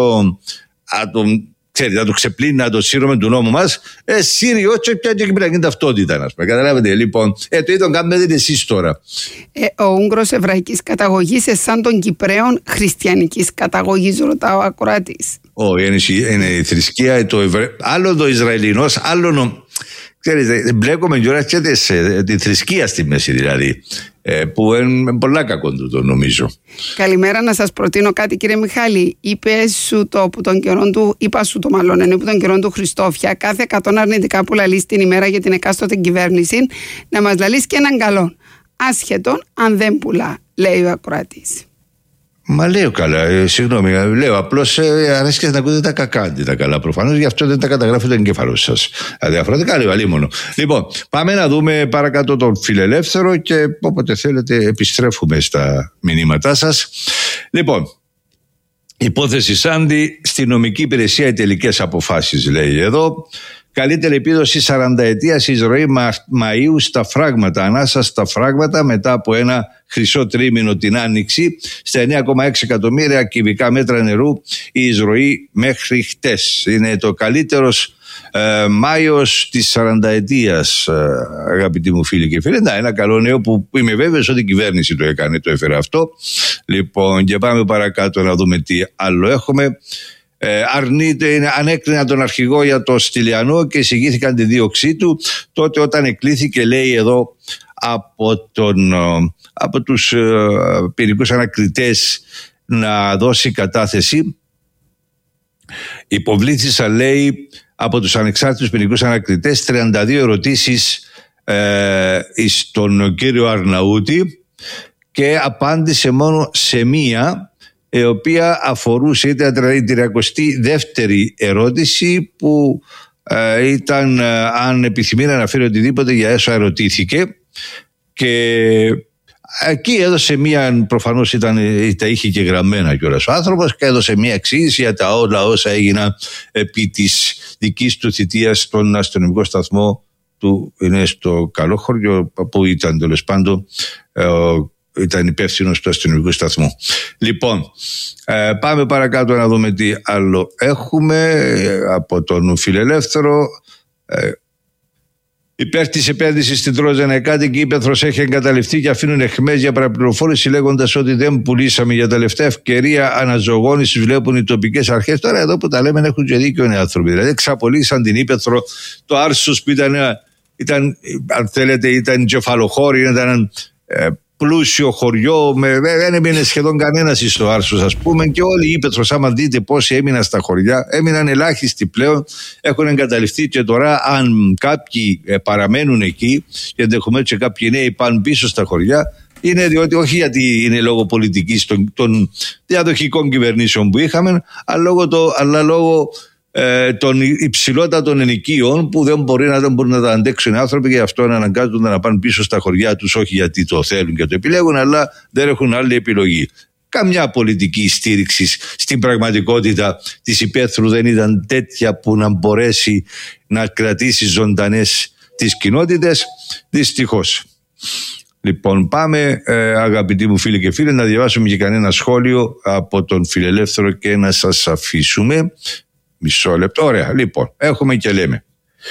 το ξεπλύνει, να το σύρουμε του νόμου μας, Σύριο και κυπριακή ταυτότητα, ας πούμε. Καταλάβετε, λοιπόν, το ίδιο κάνετε εσείς τώρα. Ο Ούγγρος εβραϊκής καταγωγής, σαν των Κυπραίων χριστιανικής καταγωγής, ρωτάω ο ακροατής. Είναι η θρησκεία, άλλο το Ισραηλινός, άλλο. Ξέρετε, μπλέκομαι κιόλας και τη θρησκεία στη μέση, δηλαδή, που είναι πολλά κακό τούτο, νομίζω. Καλημέρα, να σας προτείνω κάτι, κύριε Μιχάλη. Είπα σου το που τον καιρόν του Χριστόφια, κάθε 100 αρνητικά που λαλείς την ημέρα για την εκάστοτε κυβέρνηση, να μας λαλείς και έναν καλό. Άσχετον αν δεν πουλά, λέει ο ακροατής. Μα λέω καλά, συγγνώμη, λέω απλώς αρέσει και να ακούτε τα κακά αντί τα καλά. Προφανώς γι' αυτό δεν τα καταγράφει το εγκέφαλο σας. Διαφορετικά λέω αλίμονο. Λοιπόν, πάμε να δούμε παρακάτω τον Φιλελεύθερο και όποτε θέλετε επιστρέφουμε στα μηνύματά σας. Λοιπόν, υπόθεση Σάντι, στη νομική υπηρεσία οι τελικές αποφάσεις, λέει εδώ. Καλύτερη επίδοση 40ετίας εισρωή Μαΐου στα φράγματα, ανάσα στα φράγματα μετά από ένα χρυσό τρίμηνο την Άνοιξη, στα 9,6 εκατομμύρια κυβικά μέτρα νερού η εισρωή μέχρι χτες. Είναι το καλύτερος Μάιος της 40ετίας, αγαπητοί μου φίλοι και φίλοι. Ένα καλό νέο που είμαι βέβαιος ότι η κυβέρνηση το έκανε, το έφερε αυτό. Λοιπόν, και πάμε παρακάτω να δούμε τι άλλο έχουμε. Ανέκριναν τον αρχηγό για το Στυλιανό και εισηγήθηκαν τη δίωξή του. Τότε όταν εκλήθηκε, λέει εδώ, από τους ποινικούς ανακριτές να δώσει κατάθεση, υποβλήθησαν, λέει, από τους ανεξάρτητους ποινικούς ανακριτές 32 ερωτήσεις στον κύριο Αρναούτη και απάντησε μόνο σε μία, η οποία αφορούσε, ήταν η 32η ερώτηση που ήταν αν επιθυμεί να αναφέρει οτιδήποτε για έσω ερωτήθηκε, και εκεί έδωσε μία, προφανώς τα είχε και γραμμένα κιόλας ο άνθρωπος, και έδωσε μία εξήγηση για τα όλα όσα έγιναν επί της δικής του θητείας στον αστυνομικό σταθμό του, είναι στο Καλόχωριο, που ήταν τέλος πάντων ήταν υπεύθυνος του αστυνομικού σταθμού. Λοιπόν, πάμε παρακάτω να δούμε τι άλλο έχουμε από τον Φιλελεύθερο. Υπέρ της επένδυσης στην Τρόζανα Εκάτοικη ύπαιθρος έχει εγκαταλειφθεί και αφήνουν αιχμές για παραπληροφόρηση, λέγοντας ότι δεν πουλήσαμε για τα λεφτά. Ευκαιρία αναζωογόνησης βλέπουν οι τοπικές αρχές. Τώρα εδώ που τα λέμε έχουν και δίκιο οι άνθρωποι. Δηλαδή εξαπολύσαν την ύπαιθρο, το Άρσος που ήταν αν θέλετε, ήταν κεφαλοχώρη, ήταν πλούσιο χωριό, δεν έμεινε σχεδόν κανένας στο Άρσος, ας πούμε, και όλοι οι ύπαιθρος, άμα δείτε πόσοι έμειναν στα χωριά, έμειναν ελάχιστοι πλέον, έχουν εγκαταλειφθεί, και τώρα αν κάποιοι παραμένουν εκεί και ενδεχομένως και κάποιοι νέοι πάνε πίσω στα χωριά, είναι διότι όχι γιατί είναι λόγω πολιτικής των διαδοχικών κυβερνήσεων που είχαμε, αλλά λόγω των υψηλότατων ενοικίων που δεν μπορούν να τα αντέξουν οι άνθρωποι, και γι' αυτό αναγκάζονται να πάνε πίσω στα χωριά τους, όχι γιατί το θέλουν και το επιλέγουν, αλλά δεν έχουν άλλη επιλογή. καμιά πολιτική στήριξη στην πραγματικότητα της υπαίθρου δεν ήταν τέτοια που να μπορέσει να κρατήσει ζωντανές τις κοινότητες, δυστυχώς. Λοιπόν, πάμε αγαπητοί μου φίλοι και φίλοι να διαβάσουμε και κανένα σχόλιο από τον Φιλελεύθερο και να σας αφήσουμε. Μισό λεπτό. Ωραία, λοιπόν, έχουμε και λέμε.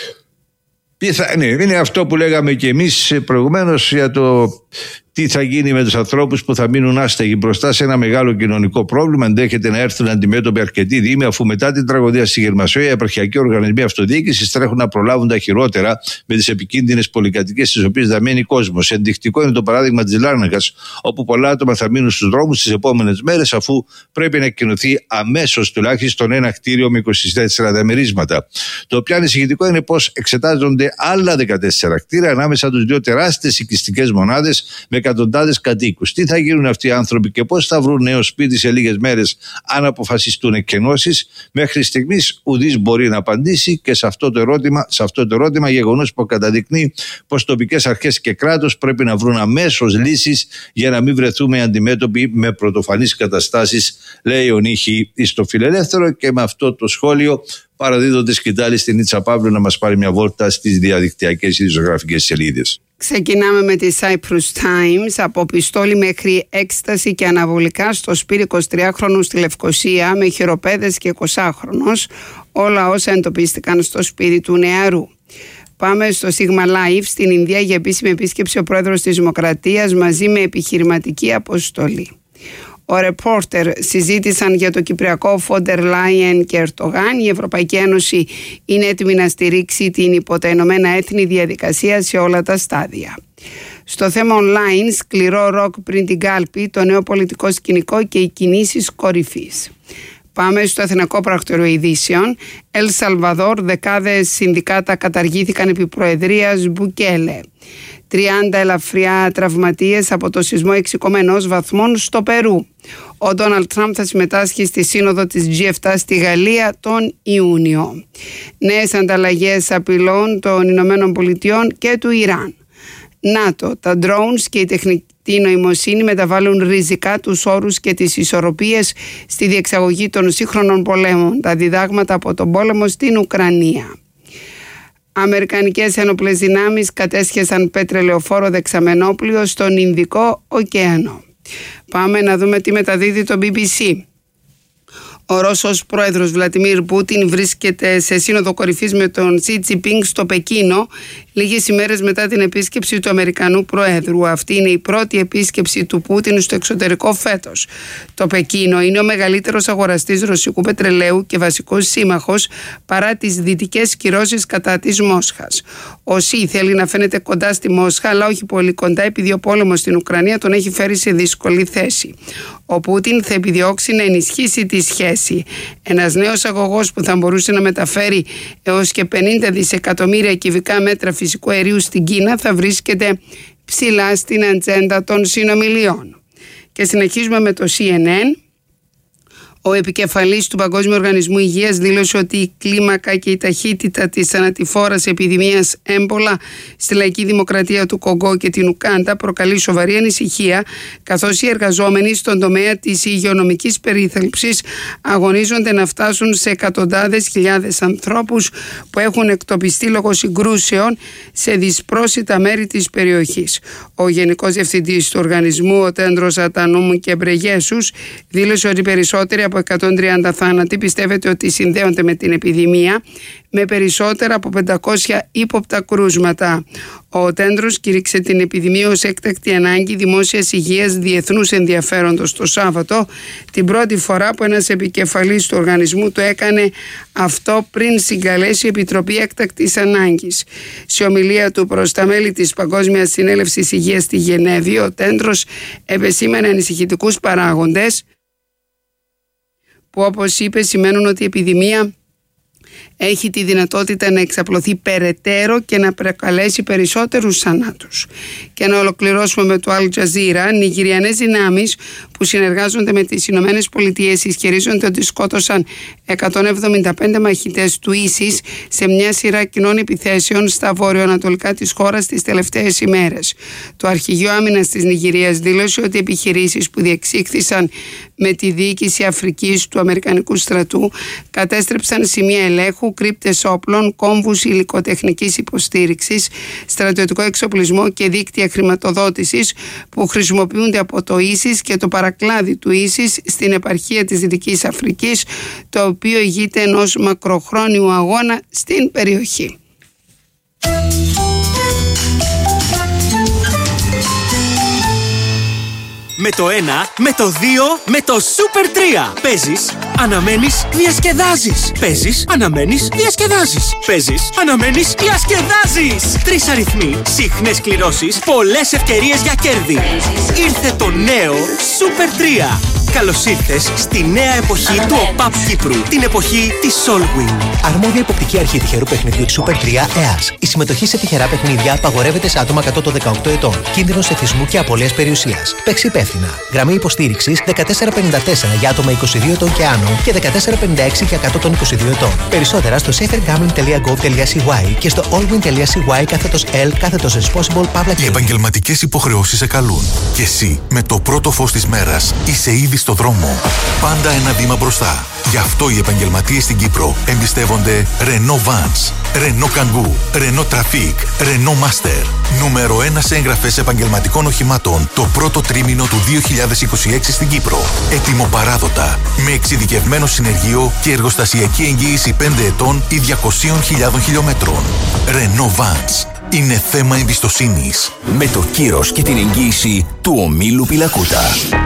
Ναι, είναι αυτό που λέγαμε και εμείς προηγουμένως για το τι θα γίνει με τους ανθρώπους που θα μείνουν άστεγοι μπροστά σε ένα μεγάλο κοινωνικό πρόβλημα. Ενδέχεται να έρθουν αντιμέτωποι αρκετοί δήμοι, αφού μετά την τραγωδία στη Γερμανία οι επαρχιακοί οργανισμοί αυτοδιοίκησης τρέχουν να προλάβουν τα χειρότερα με τις επικίνδυνες πολυκατοικίες στις οποίες θα μένει κόσμος. Ενδεικτικό είναι το παράδειγμα της Λάρνακας, όπου πολλά άτομα θα μείνουν στους δρόμους τις επόμενες μέρες, αφού πρέπει να εκκοινωθεί αμέσως τουλάχιστον ένα κτίριο με 24 διαμερίσματα. Το οποίο ανησυχητικό είναι πως εξετάζονται άλλα 14 κτίρια ανάμεσα τους δύο τεράστιες οικιστικές μονάδες με εκατοντάδες κατοίκους. Τι θα γίνουν αυτοί οι άνθρωποι και πώς θα βρουν νέο σπίτι σε λίγες μέρες αν αποφασιστούν εκκενώσεις? Μέχρι στιγμής ουδής μπορεί να απαντήσει και σε αυτό το ερώτημα, γεγονός που καταδεικνύει πως τοπικές αρχές και κράτος πρέπει να βρουν αμέσως λύσεις για να μην βρεθούμε αντιμέτωποι με πρωτοφανείς καταστάσεις, λέει ο Νίχη στο Φιλελεύθερο. Και με αυτό το σχόλιο παραδίδω τη σκητάλη στην Νίτσα Παύλου να μας πάρει μια βόλτα στις διαδικτυακές ειδησιογραφικές σελίδες. Ξεκινάμε με τη Cyprus Times. Από πιστόλι μέχρι έκσταση και αναβολικά στο σπίτι 23χρονου στη Λευκοσία με χειροπέδες και 20χρονος. Όλα όσα εντοπίστηκαν στο σπίτι του νεαρού. Πάμε στο Sigma Live στην Ινδία για επίσημη επίσκεψη ο πρόεδρος της Δημοκρατίας μαζί με επιχειρηματική αποστολή. Ο ρεπόρτερ συζήτησαν για το Κυπριακό Φόντερ Λάιεν και Ερντογάν. Η Ευρωπαϊκή Ένωση είναι έτοιμη να στηρίξει την υπό τα Ηνωμένα Έθνη διαδικασία σε όλα τα στάδια. Στο θέμα online, σκληρό ροκ πριν την κάλπη, το νέο πολιτικό σκηνικό και οι κινήσεις κορυφής. Πάμε στο Αθηνακό Πρακτορείο Ειδήσεων. Ελ Σαλβαδόρ, δεκάδες συνδικάτα καταργήθηκαν επί προεδρίας Μπουκέλε. 30 ελαφριά τραυματίες από το σεισμό 6,1 βαθμών στο Περού. Ο Ντόναλντ Τραμπ θα συμμετάσχει στη σύνοδο της G7 στη Γαλλία τον Ιούνιο. Νέες ανταλλαγές απειλών των Ηνωμένων Πολιτειών και του Ιράν. ΝΑΤΟ, τα drones και η τεχνητή νοημοσύνη μεταβάλλουν ριζικά τους όρους και τις ισορροπίες στη διεξαγωγή των σύγχρονων πολέμων. Τα διδάγματα από τον πόλεμο στην Ουκρανία. Αμερικανικές ένοπλες δυνάμεις κατέσχεσαν πετρελαιοφόρο δεξαμενόπλιο στον Ινδικό ωκεανό. Πάμε να δούμε τι μεταδίδει το BBC. Ο Ρώσος πρόεδρος Βλαντιμίρ Πούτιν βρίσκεται σε σύνοδο κορυφής με τον Σι Τζινπίνγκ στο Πεκίνο λίγες ημέρες μετά την επίσκεψη του Αμερικανού Προέδρου. Αυτή είναι η πρώτη επίσκεψη του Πούτιν στο εξωτερικό φέτος. Το Πεκίνο είναι ο μεγαλύτερος αγοραστής ρωσικού πετρελαίου και βασικός σύμμαχος παρά τις δυτικές κυρώσεις κατά της Μόσχας. Ο Σι θέλει να φαίνεται κοντά στη Μόσχα, αλλά όχι πολύ κοντά, επειδή ο πόλεμος στην Ουκρανία τον έχει φέρει σε δύσκολη θέση. Ο Πούτιν θα επιδιώξει να ενισχύσει τη σχέση. Ένας νέος αγωγός που θα μπορούσε να μεταφέρει έως και 50 δισεκατομμύρια κυβικά μέτρα φυσικού αερίου στην Κίνα θα βρίσκεται ψηλά στην ατζέντα των συνομιλιών. Και συνεχίζουμε με το CNN. Ο επικεφαλής του Παγκόσμιου Οργανισμού Υγείας δήλωσε ότι η κλίμακα και η ταχύτητα της θανατηφόρας επιδημίας έμπολα στη Λαϊκή Δημοκρατία του Κονγκό και την Ουγκάντα προκαλεί σοβαρή ανησυχία, καθώς οι εργαζόμενοι στον τομέα της υγειονομικής περίθαλψης αγωνίζονται να φτάσουν σε εκατοντάδες χιλιάδες ανθρώπους που έχουν εκτοπιστεί λόγω συγκρούσεων σε δυσπρόσιτα μέρη της περιοχής. Ο Γενικός Διευθυντής του Οργανισμού, ο Τέντρος Ατανούμου Κεμπρεγέσους, δήλωσε ότι περισσότεροι από 130 θάνατοι πιστεύετε ότι συνδέονται με την επιδημία, με περισσότερα από 500 ύποπτα κρούσματα. Ο Τέντρος κήρυξε την επιδημία ως έκτακτη ανάγκη δημόσιας υγείας διεθνούς ενδιαφέροντος το Σάββατο, την πρώτη φορά που ένας επικεφαλής του οργανισμού το έκανε αυτό πριν συγκαλέσει η Επιτροπή Έκτακτης Ανάγκης. Σε ομιλία του προς τα μέλη της Παγκόσμιας Συνέλευσης Υγείας στη Γενέβη, ο Τέντρος επεσήμανε ανησυχητικούς παράγοντες που, όπως είπε, σημαίνουν ότι η επιδημία έχει τη δυνατότητα να εξαπλωθεί περαιτέρω και να προκαλέσει περισσότερους θανάτους. Και να ολοκληρώσουμε με το Al Jazeera. Νιγηριανές δυνάμεις που συνεργάζονται με τις Ηνωμένες Πολιτείες ισχυρίζονται ότι σκότωσαν 175 μαχητές του ISIS σε μια σειρά κοινών επιθέσεων στα βορειοανατολικά της χώρας τις τελευταίες ημέρες. Το Αρχηγείο Άμυνας της Νιγηρίας δήλωσε ότι οι επιχειρήσεις που διεξήχθησαν με τη διοίκηση Αφρικής του Αμερικανικού στρατού κατέστρεψαν σημεία ελέγχου, κρύπτες όπλων, κόμβους υλικοτεχνικής υποστήριξης, στρατιωτικό εξοπλισμό και δίκτυα χρηματοδότησης που χρησιμοποιούνται από το ISIS και το παρακλάδι του ISIS στην επαρχία της Δυτικής Αφρικής, το οποίο ηγείται ενός μακροχρόνιου αγώνα στην περιοχή. Με το 1, με το 2, με το Super 3. Παίζεις, αναμένεις, διασκεδάζεις. Παίζεις, αναμένεις, διασκεδάζεις. Παίζεις, αναμένεις, διασκεδάζεις. 3 αριθμοί, συχνές κληρώσεις, πολλές ευκαιρίες για κέρδη. Ήρθε το νέο Super 3. Καλώς ήρθες στη νέα εποχή του ΟΠΑΠ Κύπρου. Την εποχή της Solwing. Αρμόδια υποπτική αρχή τυχερού παιχνιδιού της Super 3 ΕΑΣ. Η συμμετοχή σε τυχερά παιχνίδια απαγορεύεται σε άτομα κάτω των 18 ετών. Κίνδυνος εθισμού και απώλειας περιουσίας. Παίξει υπεύθυνα. Γραμμή υποστήριξης 1454 για άτομα 22 ετών και άνω και 1456 για κάτω των 22 ετών. Περισσότερα στο safergambling.gov.cy και στο allwin.cy/L/responsible. Οι επαγγελματικές υποχρεώσεις σε καλούν. Και εσύ, με το πρώτο φως της μέρας, είσαι ήδη στο δρόμο. Πάντα ένα βήμα μπροστά. Γι' αυτό οι επαγγελματίες στην Κύπρο εμπιστεύονται Renault Vans, Renault Kangoo, Renault Trafic, Renault Master. Νούμερο 1 σε έγγραφες επαγγελματικών οχημάτων το πρώτο τρίμηνο του 2026 στην Κύπρο. Έτοιμο παράδοτα, με εξειδικευμένο συνεργείο και εργοστασιακή εγγύηση 5 ετών ή 200.000 χιλιόμετρων. Renault Vans. Είναι θέμα εμπιστοσύνης. Με το κύρος και την εγγύηση του ομίλου Πιλακούτα.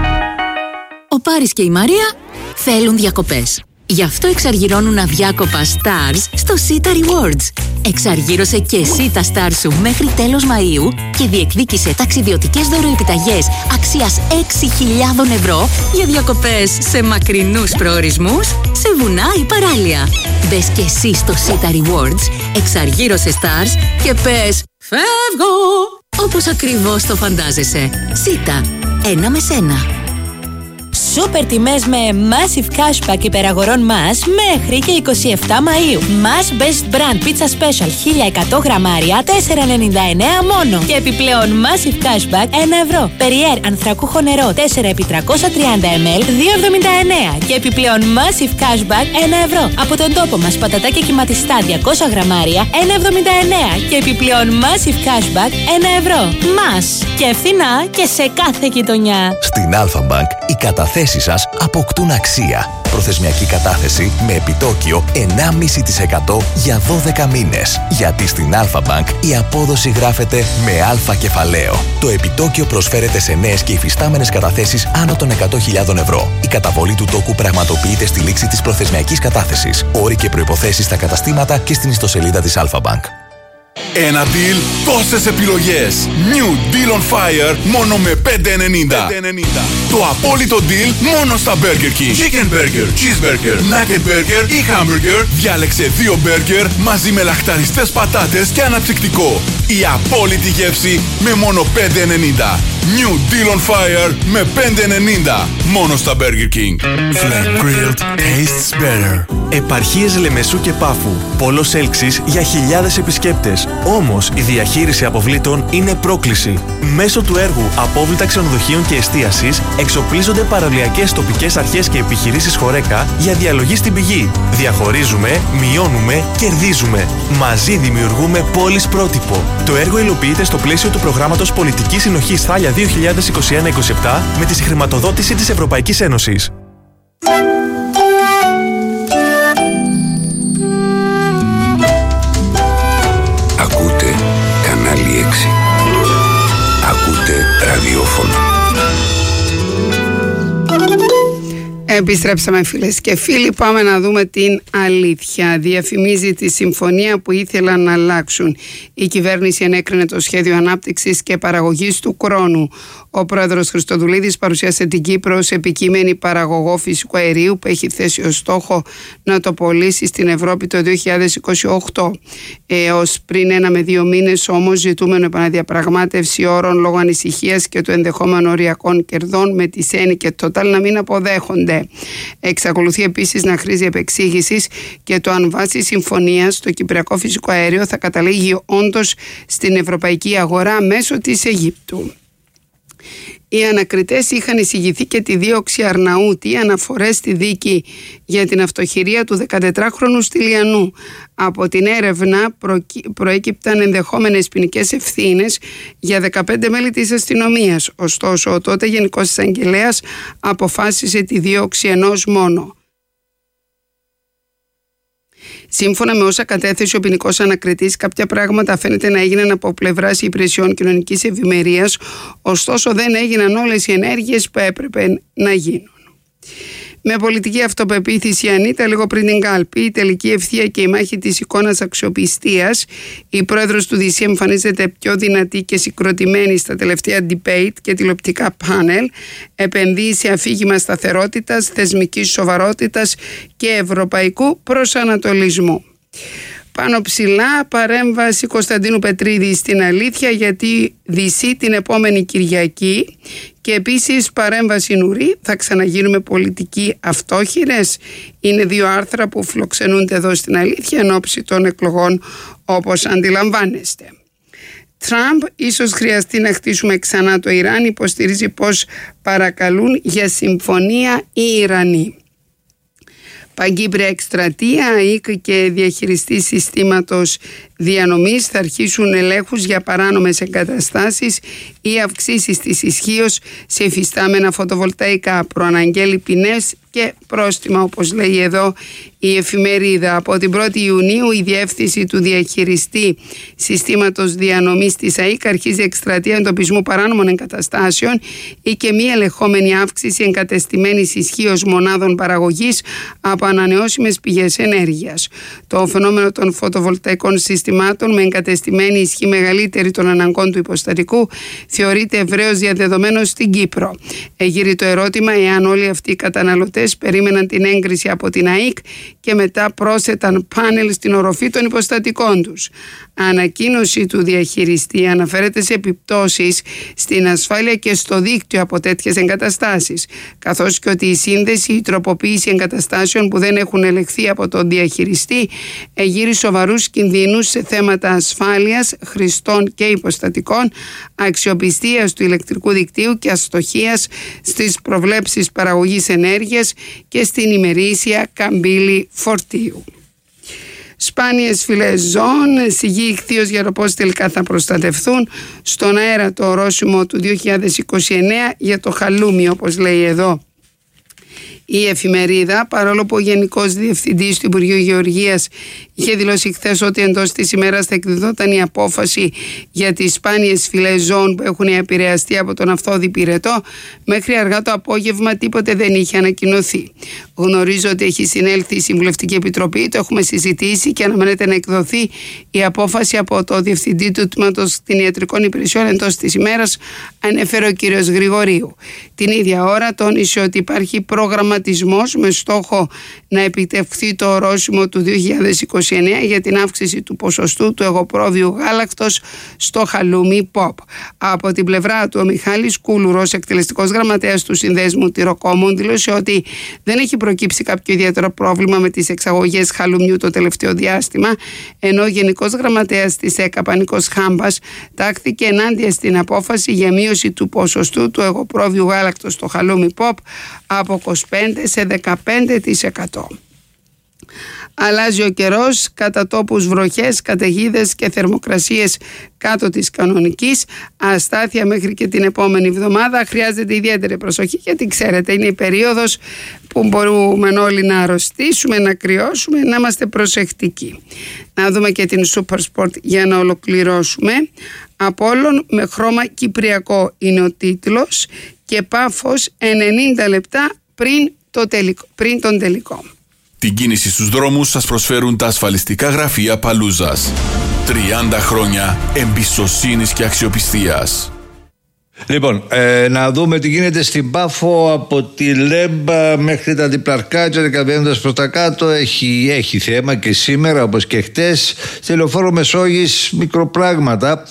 Ο Πάρης και η Μαρία θέλουν διακοπές. Γι' αυτό εξαργυρώνουν αδιάκοπα stars στο Sita Rewards. Εξαργύρωσε και εσύ τα stars σου μέχρι τέλος Μαΐου και διεκδίκησε ταξιδιωτικές δωροεπιταγές αξίας 6.000 ευρώ για διακοπές σε μακρινούς προορισμούς, σε βουνά ή παράλια. Μπες και εσύ στο Sita Rewards, εξαργύρωσε stars και πες «Φεύγω!» όπως ακριβώς το φαντάζεσαι. Sita, ένα με σένα. Σούπερ τιμές με Massive Cashback υπεραγορών Mass μέχρι και 27 Μαΐου. Mass Best Brand Pizza Special 1100 γραμμάρια 4,99 μόνο. Και επιπλέον Massive Cashback 1 ευρώ. Perrier ανθρακούχο νερό 4x330 ml 2,79. Και επιπλέον Massive Cashback 1 ευρώ. Από τον τόπο μας πατατάκια κυματιστά 200 γραμμάρια 1,79. Και επιπλέον Massive Cashback 1 ευρώ. Mass. Και φθηνά και σε κάθε γειτονιά. Στην Alpha Bank οι καταθέσεις σας αποκτούν αξία. Προθεσμιακή κατάθεση με επιτόκιο 1,5% για 12 μήνες. Γιατί στην Alpha Bank η απόδοση γράφεται με αλφα κεφαλαίο. Το επιτόκιο προσφέρεται σε νέες και υφιστάμενες καταθέσεις άνω των 100.000 ευρώ. Η καταβολή του τόκου πραγματοποιείται στη λήξη της προθεσμιακής κατάθεσης. Όροι και προϋποθέσεις στα καταστήματα και στην ιστοσελίδα της Alpha Bank. Ένα deal, τόσες επιλογές. New Deal on Fire μόνο με 5,90. Το απόλυτο deal μόνο στα Burger King. Chicken Burger, Cheeseburger, Nugget Burger ή Hamburger. Διάλεξε 2 burger μαζί με λαχταριστές πατάτες και αναψυκτικό. Η απόλυτη γεύση με μόνο 5,90. New Deal on Fire με 5,90. Μόνο στα Burger King. Flame Grilled tastes better. Επαρχίες Λεμεσού και Πάφου. Πόλος έλξης για χιλιάδες επισκέπτες. Όμως η διαχείριση αποβλήτων είναι πρόκληση. Μέσω του έργου Απόβλητα Ξενοδοχείων και Εστίασης εξοπλίζονται παραλιακές τοπικές αρχές και επιχειρήσεις Χορέκα για διαλογή στην πηγή. Διαχωρίζουμε, μειώνουμε, κερδίζουμε. Μαζί δημιουργούμε πόλεις πρότυπο. Το έργο υλοποιείται στο πλαίσιο του προγράμματος Πολιτικής Συνοχής Θάλια 2021-27 με τη συγχρηματοδότηση της Ευρωπαϊκής Ένωσης. Ακούτε κανάλι 6. Ακούτε ραδιόφωνο. Επιστρέψαμε φίλες και φίλοι, πάμε να δούμε την αλήθεια. Διαφημίζει τη συμφωνία που ήθελαν να αλλάξουν. Η κυβέρνηση ενέκρινε το σχέδιο ανάπτυξης και παραγωγής του Κρόνου. Ο πρόεδρος Χριστοδουλίδης παρουσίασε την Κύπρο ως επικείμενη παραγωγό φυσικού αερίου που έχει θέσει ως στόχο να το πωλήσει στην Ευρώπη το 2028. Έως πριν 1 με 2 μήνες όμως ζητούμενο επαναδιαπραγμάτευση όρων λόγω ανησυχίας και του ενδεχόμενου οριακών κερδών με τη Σένη και Total να μην αποδέχονται. Εξακολουθεί επίσης να χρήζει επεξήγησης και το αν βάσει συμφωνίας το κυπριακό φυσικό αέριο θα καταλήγει όντως στην ευρωπαϊκή αγορά μέσω της Αιγύπτου. Οι ανακριτές είχαν εισηγηθεί και τη δίωξη Αρναούτη αναφορές στη δίκη για την αυτοχειρία του 14χρονου Στυλιανού. Από την έρευνα προέκυπταν ενδεχόμενες ποινικές ευθύνες για 15 μέλη της αστυνομίας. Ωστόσο, ο τότε Γενικός Εισαγγελέας αποφάσισε τη δίωξη ενός μόνο. Σύμφωνα με όσα κατέθεσε ο ποινικός ανακριτής, κάποια πράγματα φαίνεται να έγιναν από πλευράς υπηρεσιών κοινωνικής ευημερίας, ωστόσο δεν έγιναν όλες οι ενέργειες που έπρεπε να γίνουν. Με πολιτική αυτοπεποίθηση Ανίτα, λίγο πριν την κάλπη, η τελική ευθεία και η μάχη της εικόνας αξιοπιστίας, η πρόεδρος του ΔΣ εμφανίζεται πιο δυνατή και συγκροτημένη στα τελευταία debate και τηλεοπτικά πάνελ, επενδύει σε αφήγημα σταθερότητας, θεσμικής σοβαρότητας και ευρωπαϊκού προσανατολισμού. Πάνω ψηλά, παρέμβαση Κωνσταντίνου Πετρίδη στην Αλήθεια γιατί ΔΣ την επόμενη Κυριακή και επίσης παρέμβαση Νουρί, θα ξαναγίνουμε πολιτικοί αυτόχειρες. Είναι 2 άρθρα που φιλοξενούνται εδώ στην Αλήθεια εν ώψη των εκλογών όπως αντιλαμβάνεστε. Τραμπ, ίσως χρειαστεί να χτίσουμε ξανά το Ιράν, υποστηρίζει πως παρακαλούν για συμφωνία οι Ιρανοί. Παγκύπρια εκστρατεία, ΑΕΚ και διαχειριστή συστήματος διανομής θα αρχίσουν ελέγχους για παράνομες εγκαταστάσεις ή αυξήσεις της ισχύως σε υφιστάμενα φωτοβολταϊκά. Προαναγγέλει ποινές και πρόστιμα, όπως λέει εδώ η εφημερίδα. Από την 1η Ιουνίου η διεύθυνση του διαχειριστή συστήματος διανομής της ΑΕΚ αρχίζει εκστρατεία εντοπισμού παράνομων εγκαταστάσεων ή και μη ελεγχόμενη αύξηση εγκατεστημένης ισχύως μονάδων παραγωγής από ανανεώσιμες πηγές ενέργειας. Το φαινόμενο των φωτοβολταϊκών συστημάτων με εγκατεστημένη ισχύ μεγαλύτερη των αναγκών του υποστατικού θεωρείται ευρέως διαδεδομένο στην Κύπρο. Εγείρει το ερώτημα εάν όλοι αυτοί οι καταναλωτές περίμεναν την έγκριση από την ΑΕΚ και μετά πρόσθεταν πάνελ στην οροφή των υποστατικών τους. Ανακοίνωση του διαχειριστή αναφέρεται σε επιπτώσεις στην ασφάλεια και στο δίκτυο από τέτοιες εγκαταστάσεις, καθώς και ότι η σύνδεση ή η τροποποίηση εγκαταστάσεων που δεν έχουν ελεγχθεί από τον διαχειριστή εγείρει σοβαρούς κινδύνους σε θέματα ασφάλειας, χρηστών και υποστατικών, αξιοπιστίας του ηλεκτρικού δικτύου και αστοχίας στις προβλέψεις παραγωγής ενέργειας και στην ημερήσια καμπύλη φορτίου. Σπάνιες φυλές ζώων, σιγή ηχθείως για το πώς τελικά θα προστατευθούν. Στον αέρα το ορόσημο του 2029 για το χαλούμι, όπως λέει εδώ η εφημερίδα, παρόλο που ο Γενικός Διευθυντής του Υπουργείου Γεωργίας είχε δηλώσει χθες ότι εντός της ημέρας θα εκδιδόταν η απόφαση για τις σπάνιες φυλές ζώων που έχουν επηρεαστεί από τον αυθόδη πυρετό, μέχρι αργά το απόγευμα τίποτε δεν είχε ανακοινωθεί. Γνωρίζω ότι έχει συνέλθει η Συμβουλευτική Επιτροπή, το έχουμε συζητήσει και αναμένεται να εκδοθεί η απόφαση από το Διευθυντή του Τμήματος Κτηνιατρικών Υπηρεσιών εντός της ημέρας, ανέφερε ο κ. Γρηγορίου. Την ίδια ώρα τόνισε ότι υπάρχει προγραμματισμός με στόχο να επιτευχθεί το ορόσημο του 2029 για την αύξηση του ποσοστού του εγωπρόβιου γάλακτος στο χαλούμι ΠΟΠ. Από την πλευρά του, ο Μιχάλης Κούλουρος, εκτελεστικός γραμματέας του Συνδέσμου Τυροκόμων, δήλωσε ότι δεν έχει προκύψει κάποιο ιδιαίτερο πρόβλημα με τις εξαγωγές χαλουμιού το τελευταίο διάστημα, ενώ ο Γενικός Γραμματέας της ΕΚΑ Νίκος Χάμπας τάχθηκε ενάντια στην απόφαση για μείωση του ποσοστού του εγωπρόβιου γάλακτος στο χαλούμι ΠΟΠ από 25% σε 15%. Αλλάζει ο καιρός, κατά τόπους βροχές, καταιγίδες και θερμοκρασίες κάτω της κανονικής, αστάθεια μέχρι και την επόμενη εβδομάδα. Χρειάζεται ιδιαίτερη προσοχή γιατί ξέρετε είναι η περίοδος που μπορούμε όλοι να αρρωστήσουμε, να κρυώσουμε, να είμαστε προσεκτικοί. Να δούμε και την Super Sport για να ολοκληρώσουμε. Απόλλων με χρώμα κυπριακό είναι ο τίτλος και Πάφος 90 λεπτά πριν πριν τον τελικό. Την κίνηση στους δρόμους σας προσφέρουν τα ασφαλιστικά γραφεία Παλούζας. 30 χρόνια εμπιστοσύνης και αξιοπιστίας. Λοιπόν, να δούμε τι γίνεται στην Πάφο από τη Λέμπα μέχρι τα διπλαρκάτια, κατεβαίνοντας προς τα κάτω. Έχει θέμα και σήμερα, όπως και χτες. Στη Λεωφόρο Μεσόγειης μικροπράγματα.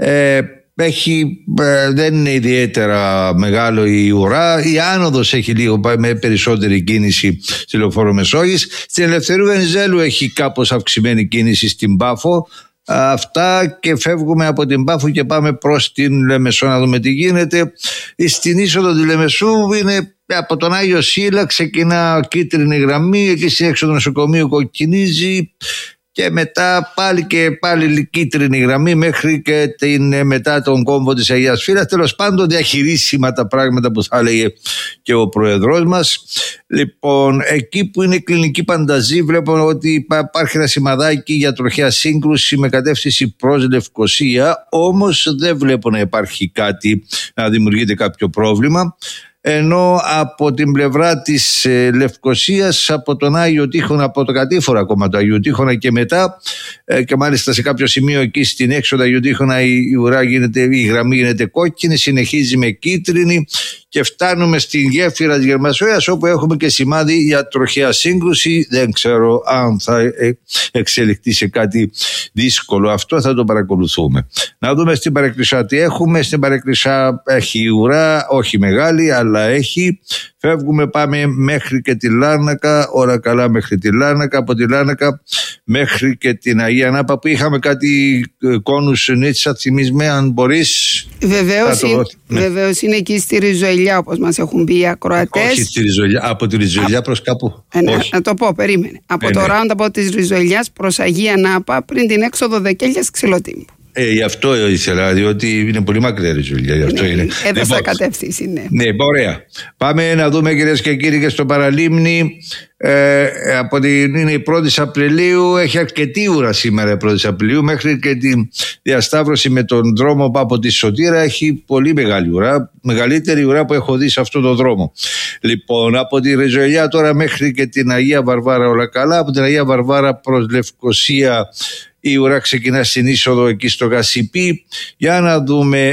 Δεν είναι ιδιαίτερα μεγάλο η ουρά. Η άνοδος έχει λίγο με περισσότερη κίνηση στη Λεωφόρο Μεσόγειης. Στην Ελευθερίου Βενιζέλου έχει κάπως αυξημένη κίνηση στην Πάφο. Αυτά, και φεύγουμε από την Πάφο και πάμε προς την Λεμεσό να δούμε τι γίνεται. Στην είσοδο τη Λεμεσού είναι από τον Άγιο Σύλλα, ξεκινά κίτρινη γραμμή, εκεί στην έξοδο νοσοκομείου κοκκινίζει και μετά πάλι κίτρινη γραμμή μέχρι και μετά τον κόμβο της Αγίας Φύλας. Τέλος πάντων, διαχειρίσιμα τα πράγματα που θα έλεγε και ο Πρόεδρός μας. Λοιπόν, εκεί που είναι η κλινική Πανταζή βλέπω ότι υπάρχει ένα σημαδάκι για τροχαία σύγκρουση με κατεύθυνση προς Λευκοσία, όμως δεν βλέπω να υπάρχει κάτι, να δημιουργείται κάποιο πρόβλημα. Ενώ από την πλευρά της Λευκοσίας, από τον Άγιο Τείχονα, από το κατήφορο ακόμα του Αγίου Τείχονα και μετά, και μάλιστα σε κάποιο σημείο εκεί στην έξοδο Αγίου Τείχονα η γραμμή γίνεται κόκκινη, συνεχίζει με κίτρινη και φτάνουμε στην γέφυρα της Γερμασίας, όπου έχουμε και σημάδι για τροχαία σύγκρουση. Δεν ξέρω αν θα εξελιχθεί σε κάτι δύσκολο αυτό, θα το παρακολουθούμε. Να δούμε στην Παρεκκλησιά τι έχουμε. Στην Παρεκκλησιά έχει ουρά, όχι μεγάλη, αλλά έχει. Φεύγουμε, πάμε μέχρι και τη Λάρνακα, ώρα καλά μέχρι τη Λάρνακα, από τη Λάρνακα μέχρι και την Αγία Νάπα, που είχαμε κάτι κόνους Νίτσα, θυμίσμε αν μπορείς. Βεβαίως είναι εκεί στη Ριζοηλιά, όπως μας έχουν πει οι ακροατές. Όχι στη Ριζοηλιά, από τη Ριζοηλιά προς κάπου. Να το πω, περίμενε. Από το roundabout της Ριζοηλιάς προς Αγία Νάπα, πριν την έξοδο Δεκέλιας Ξυλοτύμπου. Γι' αυτό ήθελα, διότι είναι πολύ μακριά η Ριζοηλιά. Έδωσα κατεύθυνση, ναι. Ναι, ωραία. Πάμε να δούμε, κυρίες και κύριοι, και στο Παραλίμνη. Είναι η 1η Απριλίου, έχει αρκετή ουρά σήμερα η 1η Απριλίου, μέχρι και τη διασταύρωση με τον δρόμο από τη Σωτήρα έχει πολύ μεγάλη ουρά, μεγαλύτερη ουρά που έχω δει σε αυτόν τον δρόμο. Λοιπόν, από τη Ριζοηλιά τώρα μέχρι και την Αγία Βαρβάρα όλα καλά. Από την Αγία Βαρβάρα προς Λευκοσία η ουρά ξεκινά στην είσοδο εκεί στο Γασιπί. Για να δούμε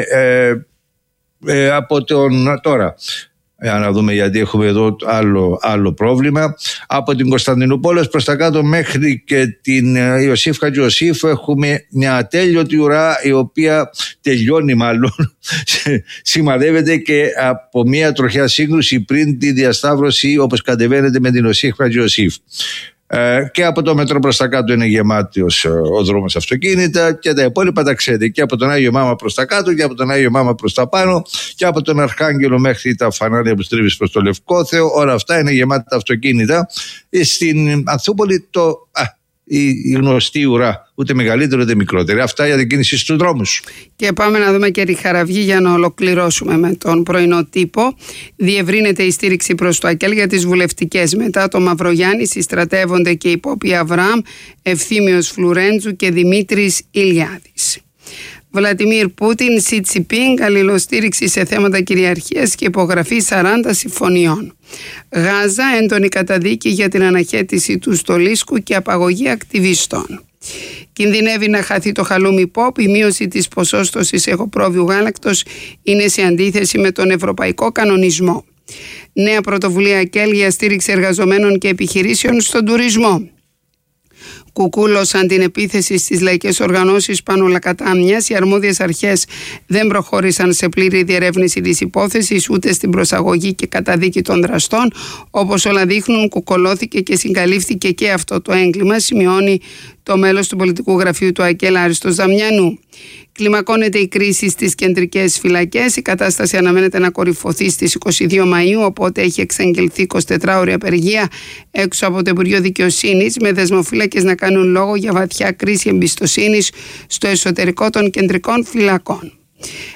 τώρα. Για να δούμε, γιατί έχουμε εδώ άλλο πρόβλημα. Από την Κωνσταντινούπολη προς τα κάτω μέχρι και την Ιωσήφ Χατζιωσήφ έχουμε μια ατέλειωτη ουρά, η οποία τελειώνει μάλλον σημαδεύεται και από μια τροχαία σύγκρουση πριν τη διασταύρωση, όπως κατεβαίνετε με την Ιωσήφ Χατζιωσήφ. Και από το μετρό προς τα κάτω είναι γεμάτος ο δρόμος αυτοκίνητα, και τα υπόλοιπα τα ξέρετε, και από τον Άγιο Μάμα προς τα κάτω και από τον Άγιο Μάμα προς τα πάνω και από τον Αρχάγγελο μέχρι τα φανάρια που στρίβεις προς το Λευκόθεο. Όλα αυτά είναι γεμάτα αυτοκίνητα. Στην Ανθούπολη η γνωστή ουρά, ούτε μεγαλύτερη ούτε μικρότερη. Αυτά για την κίνηση στους δρόμους. Και πάμε να δούμε και Ριχαραυγή για να ολοκληρώσουμε με τον πρωινό τύπο. Διευρύνεται η στήριξη προς το ΑΚΕΛ για τις βουλευτικές. Μετά το Μαυρογιάννη συστρατεύονται και οι Πόποι Αβραάμ, Ευθύμιος Φλουρέντζου και Δημήτρης Ηλιάδης. Βλαντιμίρ Πούτιν, Σι Τσιπίνγκ, αλληλοστήριξη σε θέματα κυριαρχίας και υπογραφή 40 συμφωνιών. Γάζα, έντονη καταδίκη για την αναχέτηση του στολίσκου και απαγωγή ακτιβιστών. Κινδυνεύει να χαθεί το χαλούμι πόπ. Η μείωση της ποσόστοσης εγωπρόβιου γάλακτος είναι σε αντίθεση με τον ευρωπαϊκό κανονισμό. Νέα πρωτοβουλία ΑΚΕΛ για στήριξη εργαζομένων και επιχειρήσεων στον τουρισμό. Κουκούλωσαν την επίθεση στις λαϊκές οργανώσεις πάνω Λακατάμιας. Οι αρμόδιες αρχές δεν προχώρησαν σε πλήρη διερεύνηση της υπόθεσης, ούτε στην προσαγωγή και καταδίκη των δραστών. Όπως όλα δείχνουν, κουκολώθηκε και συγκαλύφθηκε και αυτό το έγκλημα, σημειώνει το μέλος του πολιτικού γραφείου του ΑΚΕΛ Άριστος Δαμιανού. Κλιμακώνεται η κρίση στις κεντρικές φυλακές. Η κατάσταση αναμένεται να κορυφωθεί στις 22 Μαΐου, οπότε έχει εξαγγελθεί 24ωρη απεργία έξω από το Υπουργείο Δικαιοσύνης, με δεσμοφύλακες να κάνουν λόγο για βαθιά κρίση εμπιστοσύνης στο εσωτερικό των κεντρικών φυλακών.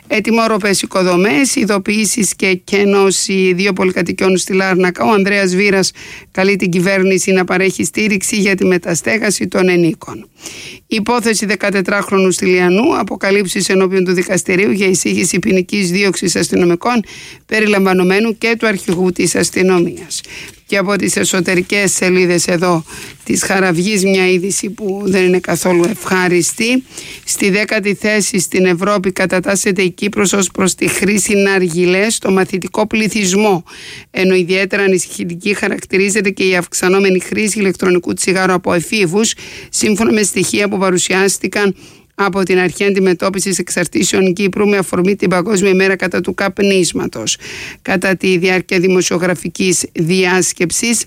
Ετοιμόρροπες οικοδομές, ειδοποιήσεις και κενώση 2 πολυκατοικιών στη Λάρνακα. Ο Ανδρέας Βήρας καλεί την κυβέρνηση να παρέχει στήριξη για τη μεταστέγαση των ενίκων. Υπόθεση 14χρονου Στυλιανού, αποκαλύψεις ενώπιον του δικαστηρίου για εισήγηση ποινικής δίωξης αστυνομικών περιλαμβανομένου και του αρχηγού της αστυνομίας. Και από τις εσωτερικές σελίδες εδώ της Χαραυγής μια είδηση που δεν είναι καθόλου ευχάριστη. Στη 10η θέση στην Ευρώπη κατατάσσεται η Κύπρος ως προς τη χρήση ναργιλέ στο μαθητικό πληθυσμό, ενώ ιδιαίτερα ανησυχητική χαρακτηρίζεται και η αυξανόμενη χρήση ηλεκτρονικού τσιγάρου από εφήβους, σύμφωνα με στοιχεία που παρουσιάστηκαν από την Αρχή Αντιμετώπισης Εξαρτήσεων Κύπρου με αφορμή την Παγκόσμια ημέρα κατά του καπνίσματος. Κατά τη διάρκεια δημοσιογραφικής διάσκεψης,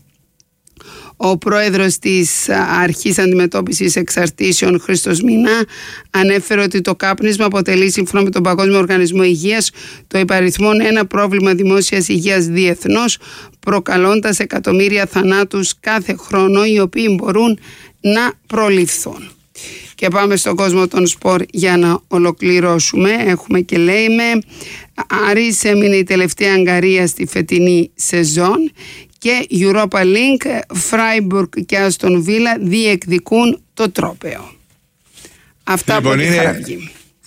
ο πρόεδρος της Αρχής Αντιμετώπισης Εξαρτήσεων, Χρήστος Μινά, ανέφερε ότι το κάπνισμα αποτελεί, σύμφωνα με τον Παγκόσμιο Οργανισμό Υγείας, το υπαριθμόν ένα πρόβλημα δημόσιας υγείας διεθνώς, προκαλώντας εκατομμύρια θανάτους κάθε χρόνο, οι οποίοι μπορούν να προληφθούν. Και πάμε στον κόσμο των σπορ για να ολοκληρώσουμε. Έχουμε και λέει Άρης έμεινε η τελευταία αγκαρία στη φετινή σεζόν και Europa League, Φράιμπουργκ και Άστον Βίλα διεκδικούν το τρόπαιο. Αυτά λοιπόν, από τη Χαραυγή.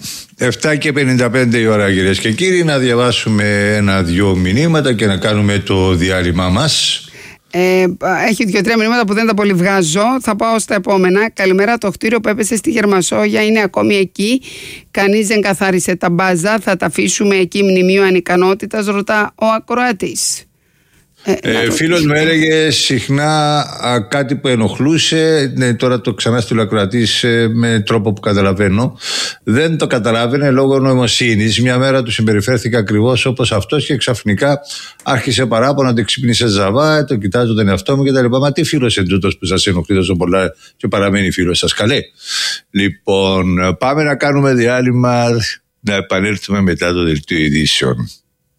7:55 η ώρα, κυρίες και κύριοι, να διαβάσουμε 1-2 μηνύματα και να κάνουμε το διάλειμμα μας. Έχει 2-3 μηνύματα που δεν τα πολύ βγάζω. Θα πάω στα επόμενα. Καλημέρα, το κτίριο που έπεσε στη Γερμασόγια είναι ακόμη εκεί. Κανείς δεν καθάρισε τα μπάζα. Θα τα αφήσουμε εκεί μνημείο ανικανότητας, ρωτά ο ακροατής. Φίλος μου έλεγε συχνά κάτι που ενοχλούσε. Τώρα το ξανά στείλω ακροατής με τρόπο που καταλαβαίνω. Δεν το καταλάβαινε λόγω νοημοσύνης. Μια μέρα του συμπεριφέρθηκε ακριβώς όπως αυτός και ξαφνικά άρχισε παράπονα ότι ξύπνησε ζαβά, το κοιτάζω τον εαυτό μου κτλ. Μα τι φίλος είναι τούτος που σας ενοχλεί τόσο πολλά και παραμένει φίλος σας, καλέ. Λοιπόν, πάμε να κάνουμε διάλειμμα, να επανέλθουμε μετά το δελτίο ειδήσεων.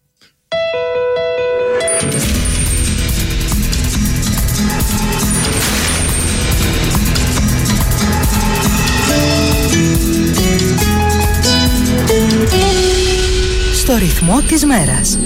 Στο ρυθμό της μέρας.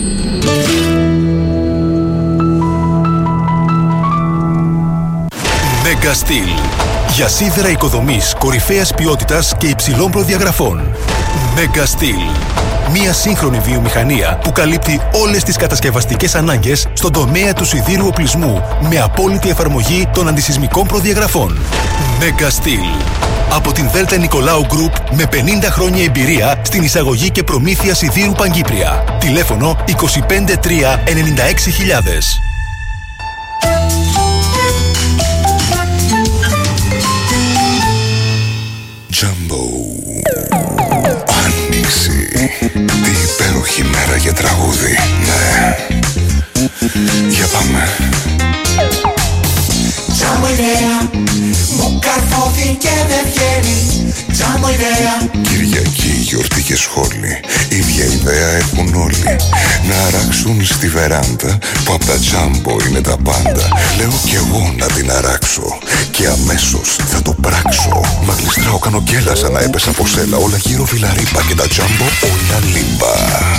Mega Steel. Για σίδερα οικοδομής κορυφαίας ποιότητας και υψηλών προδιαγραφών. Mega Steel. Μια σύγχρονη βιομηχανία που καλύπτει όλες τις κατασκευαστικές ανάγκες στον τομέα του σιδήρου οπλισμού με απόλυτη εφαρμογή των αντισυσμικών προδιαγραφών. Mega Steel. Από την Δέλτα Νικολάου Γκρουπ με 50 χρόνια εμπειρία στην εισαγωγή και προμήθεια σιδήρου Παγκύπρια. Τηλέφωνο 253 96.000. Jumbo. Άνοιξη. Τι υπέροχη μέρα για τραγούδι. Ναι. Για πάμε. Τζάμπο ιδέα, μου καρφώθηκε δεν βγαίνει. Τζάμπο ιδέα. Κυριακή, γιορτή και σχόλη. Ίδια ιδέα έχουν όλοι. Να αράξουν στη βεράντα που απ' τα Τζάμπο είναι τα πάντα. Λέω κι εγώ να την αράξω και αμέσως θα το πράξω. Μα γλιστράω, κάνω γκέλα σαν να έπεσα από σέλα. Όλα γύρω βιλαρίπα και τα Τζάμπο όλα λίμπα.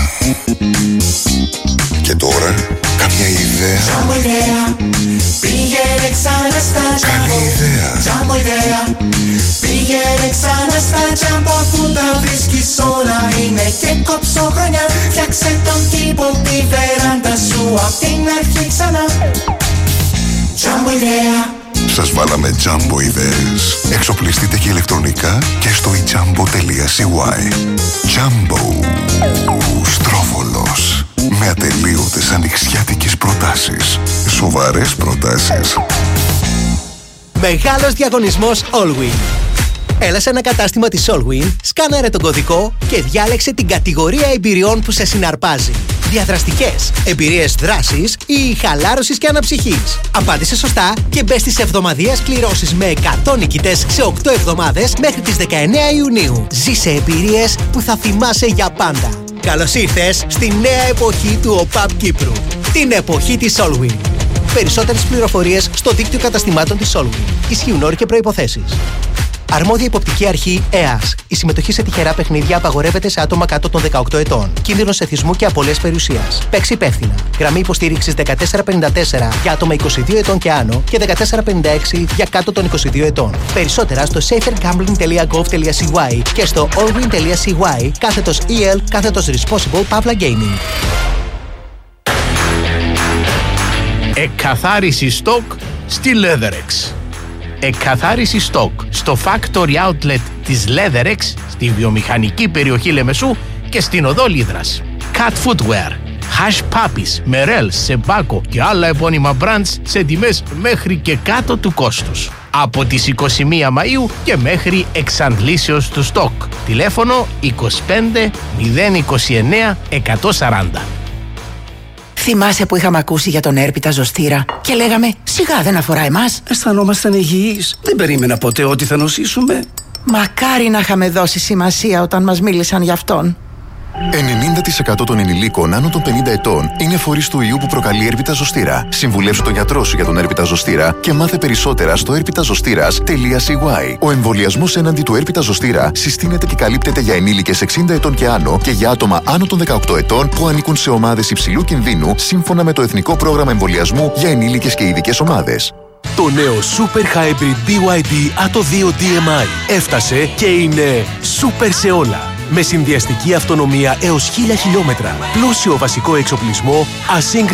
Και τώρα, καμιά ιδέα. Τζάμπο ιδέα, πήγαινε ξανά στα Τζάμπο. Καλή ιδέα. Τζάμπο ιδέα, πήγαινε ξανά στα Τζάμπο. Αφού τα βρίσκεις όλα είναι και κόψω χρονιά. Φτιάξε τον κήπο, τη βεράντα σου απ' την αρχή ξανά. Τζάμπο ιδέα. Σας βάλαμε Jumbo ιδέες. Εξοπλιστείτε και ηλεκτρονικά και στο ijambo.cy. Jumbo. Στρόβολος. Με ατελείωτες ανοιξιάτικες προτάσεις. Σοβαρές προτάσεις. Μεγάλος διαγωνισμός Allwyn. Έλα σε ένα κατάστημα της Allwyn, σκάναρε τον κωδικό και διάλεξε την κατηγορία εμπειριών που σε συναρπάζει. Διαδραστικές, εμπειρίες δράσης ή χαλάρωσης και αναψυχής. Απάντησε σωστά και μπες στις εβδομαδιαίες κληρώσεις με 100 νικητές σε 8 εβδομάδες μέχρι τις 19 Ιουνίου. Ζήσε εμπειρίες που θα θυμάσαι για πάντα. Καλώς ήρθες στη νέα εποχή του ΟΠΑΠ Κύπρου. Την εποχή της Allwyn. Περισσότερες πληροφορίες στο δίκτυο καταστημάτων της Allwyn. Ισχύουν όροι και προϋποθέσεις. Αρμόδια υποπτική αρχή ΕΑΣ. Η συμμετοχή σε τυχερά παιχνίδια απαγορεύεται σε άτομα κάτω των 18 ετών. Κίνδυνος εθισμού και απώλειας περιουσίας. Παίξει υπεύθυνα. Γραμμή υποστήριξης 1454 για άτομα 22 ετών και άνω και 1456 για κάτω των 22 ετών. Περισσότερα στο safergambling.gov.cy και στο allwin.cy/EL/responsible Pavla Gaming. Εκκαθάριση στόκ στη Leatherex. Εκκαθάριση στόκ στο Factory Outlet της Leatherex στη βιομηχανική περιοχή Λεμεσού και στην οδό Λίδρας. Cat Footwear, Hush Puppies, Merrell, Sebaco και άλλα επώνυμα brands σε τιμές μέχρι και κάτω του κόστους. Από τις 21 Μαΐου και μέχρι εξαντλήσεως του στόκ. Τηλέφωνο 25 029 140. Θυμάσαι που είχαμε ακούσει για τον έρπιτα ζωστήρα και λέγαμε σιγά δεν αφορά εμάς. Αισθανόμασταν υγιείς. Δεν περίμενα ποτέ ότι θα νοσήσουμε. Μακάρι να είχαμε δώσει σημασία όταν μας μίλησαν γι' αυτόν. 90% των ενηλίκων άνω των 50 ετών είναι φορείς του ιού που προκαλεί έρπιτα ζωστήρα. Συμβουλεύσου τον γιατρό σου για τον έρπιτα ζωστήρα και μάθε περισσότερα στο erpitazostira.cy. Ο εμβολιασμός έναντι του έρπιτα ζωστήρα συστήνεται και καλύπτεται για ενήλικες 60 ετών και άνω και για άτομα άνω των 18 ετών που ανήκουν σε ομάδες υψηλού κινδύνου σύμφωνα με το Εθνικό Πρόγραμμα Εμβολιασμού για ενήλικες και ειδικές ομάδες. Το νέο Super Hybrid BYD Atto 2 DMI έφτασε και είναι super σε όλα. Με συνδυαστική αυτονομία έως 1000 χιλιόμετρα, πλούσιο βασικό εξοπλισμό, ασύγκριτη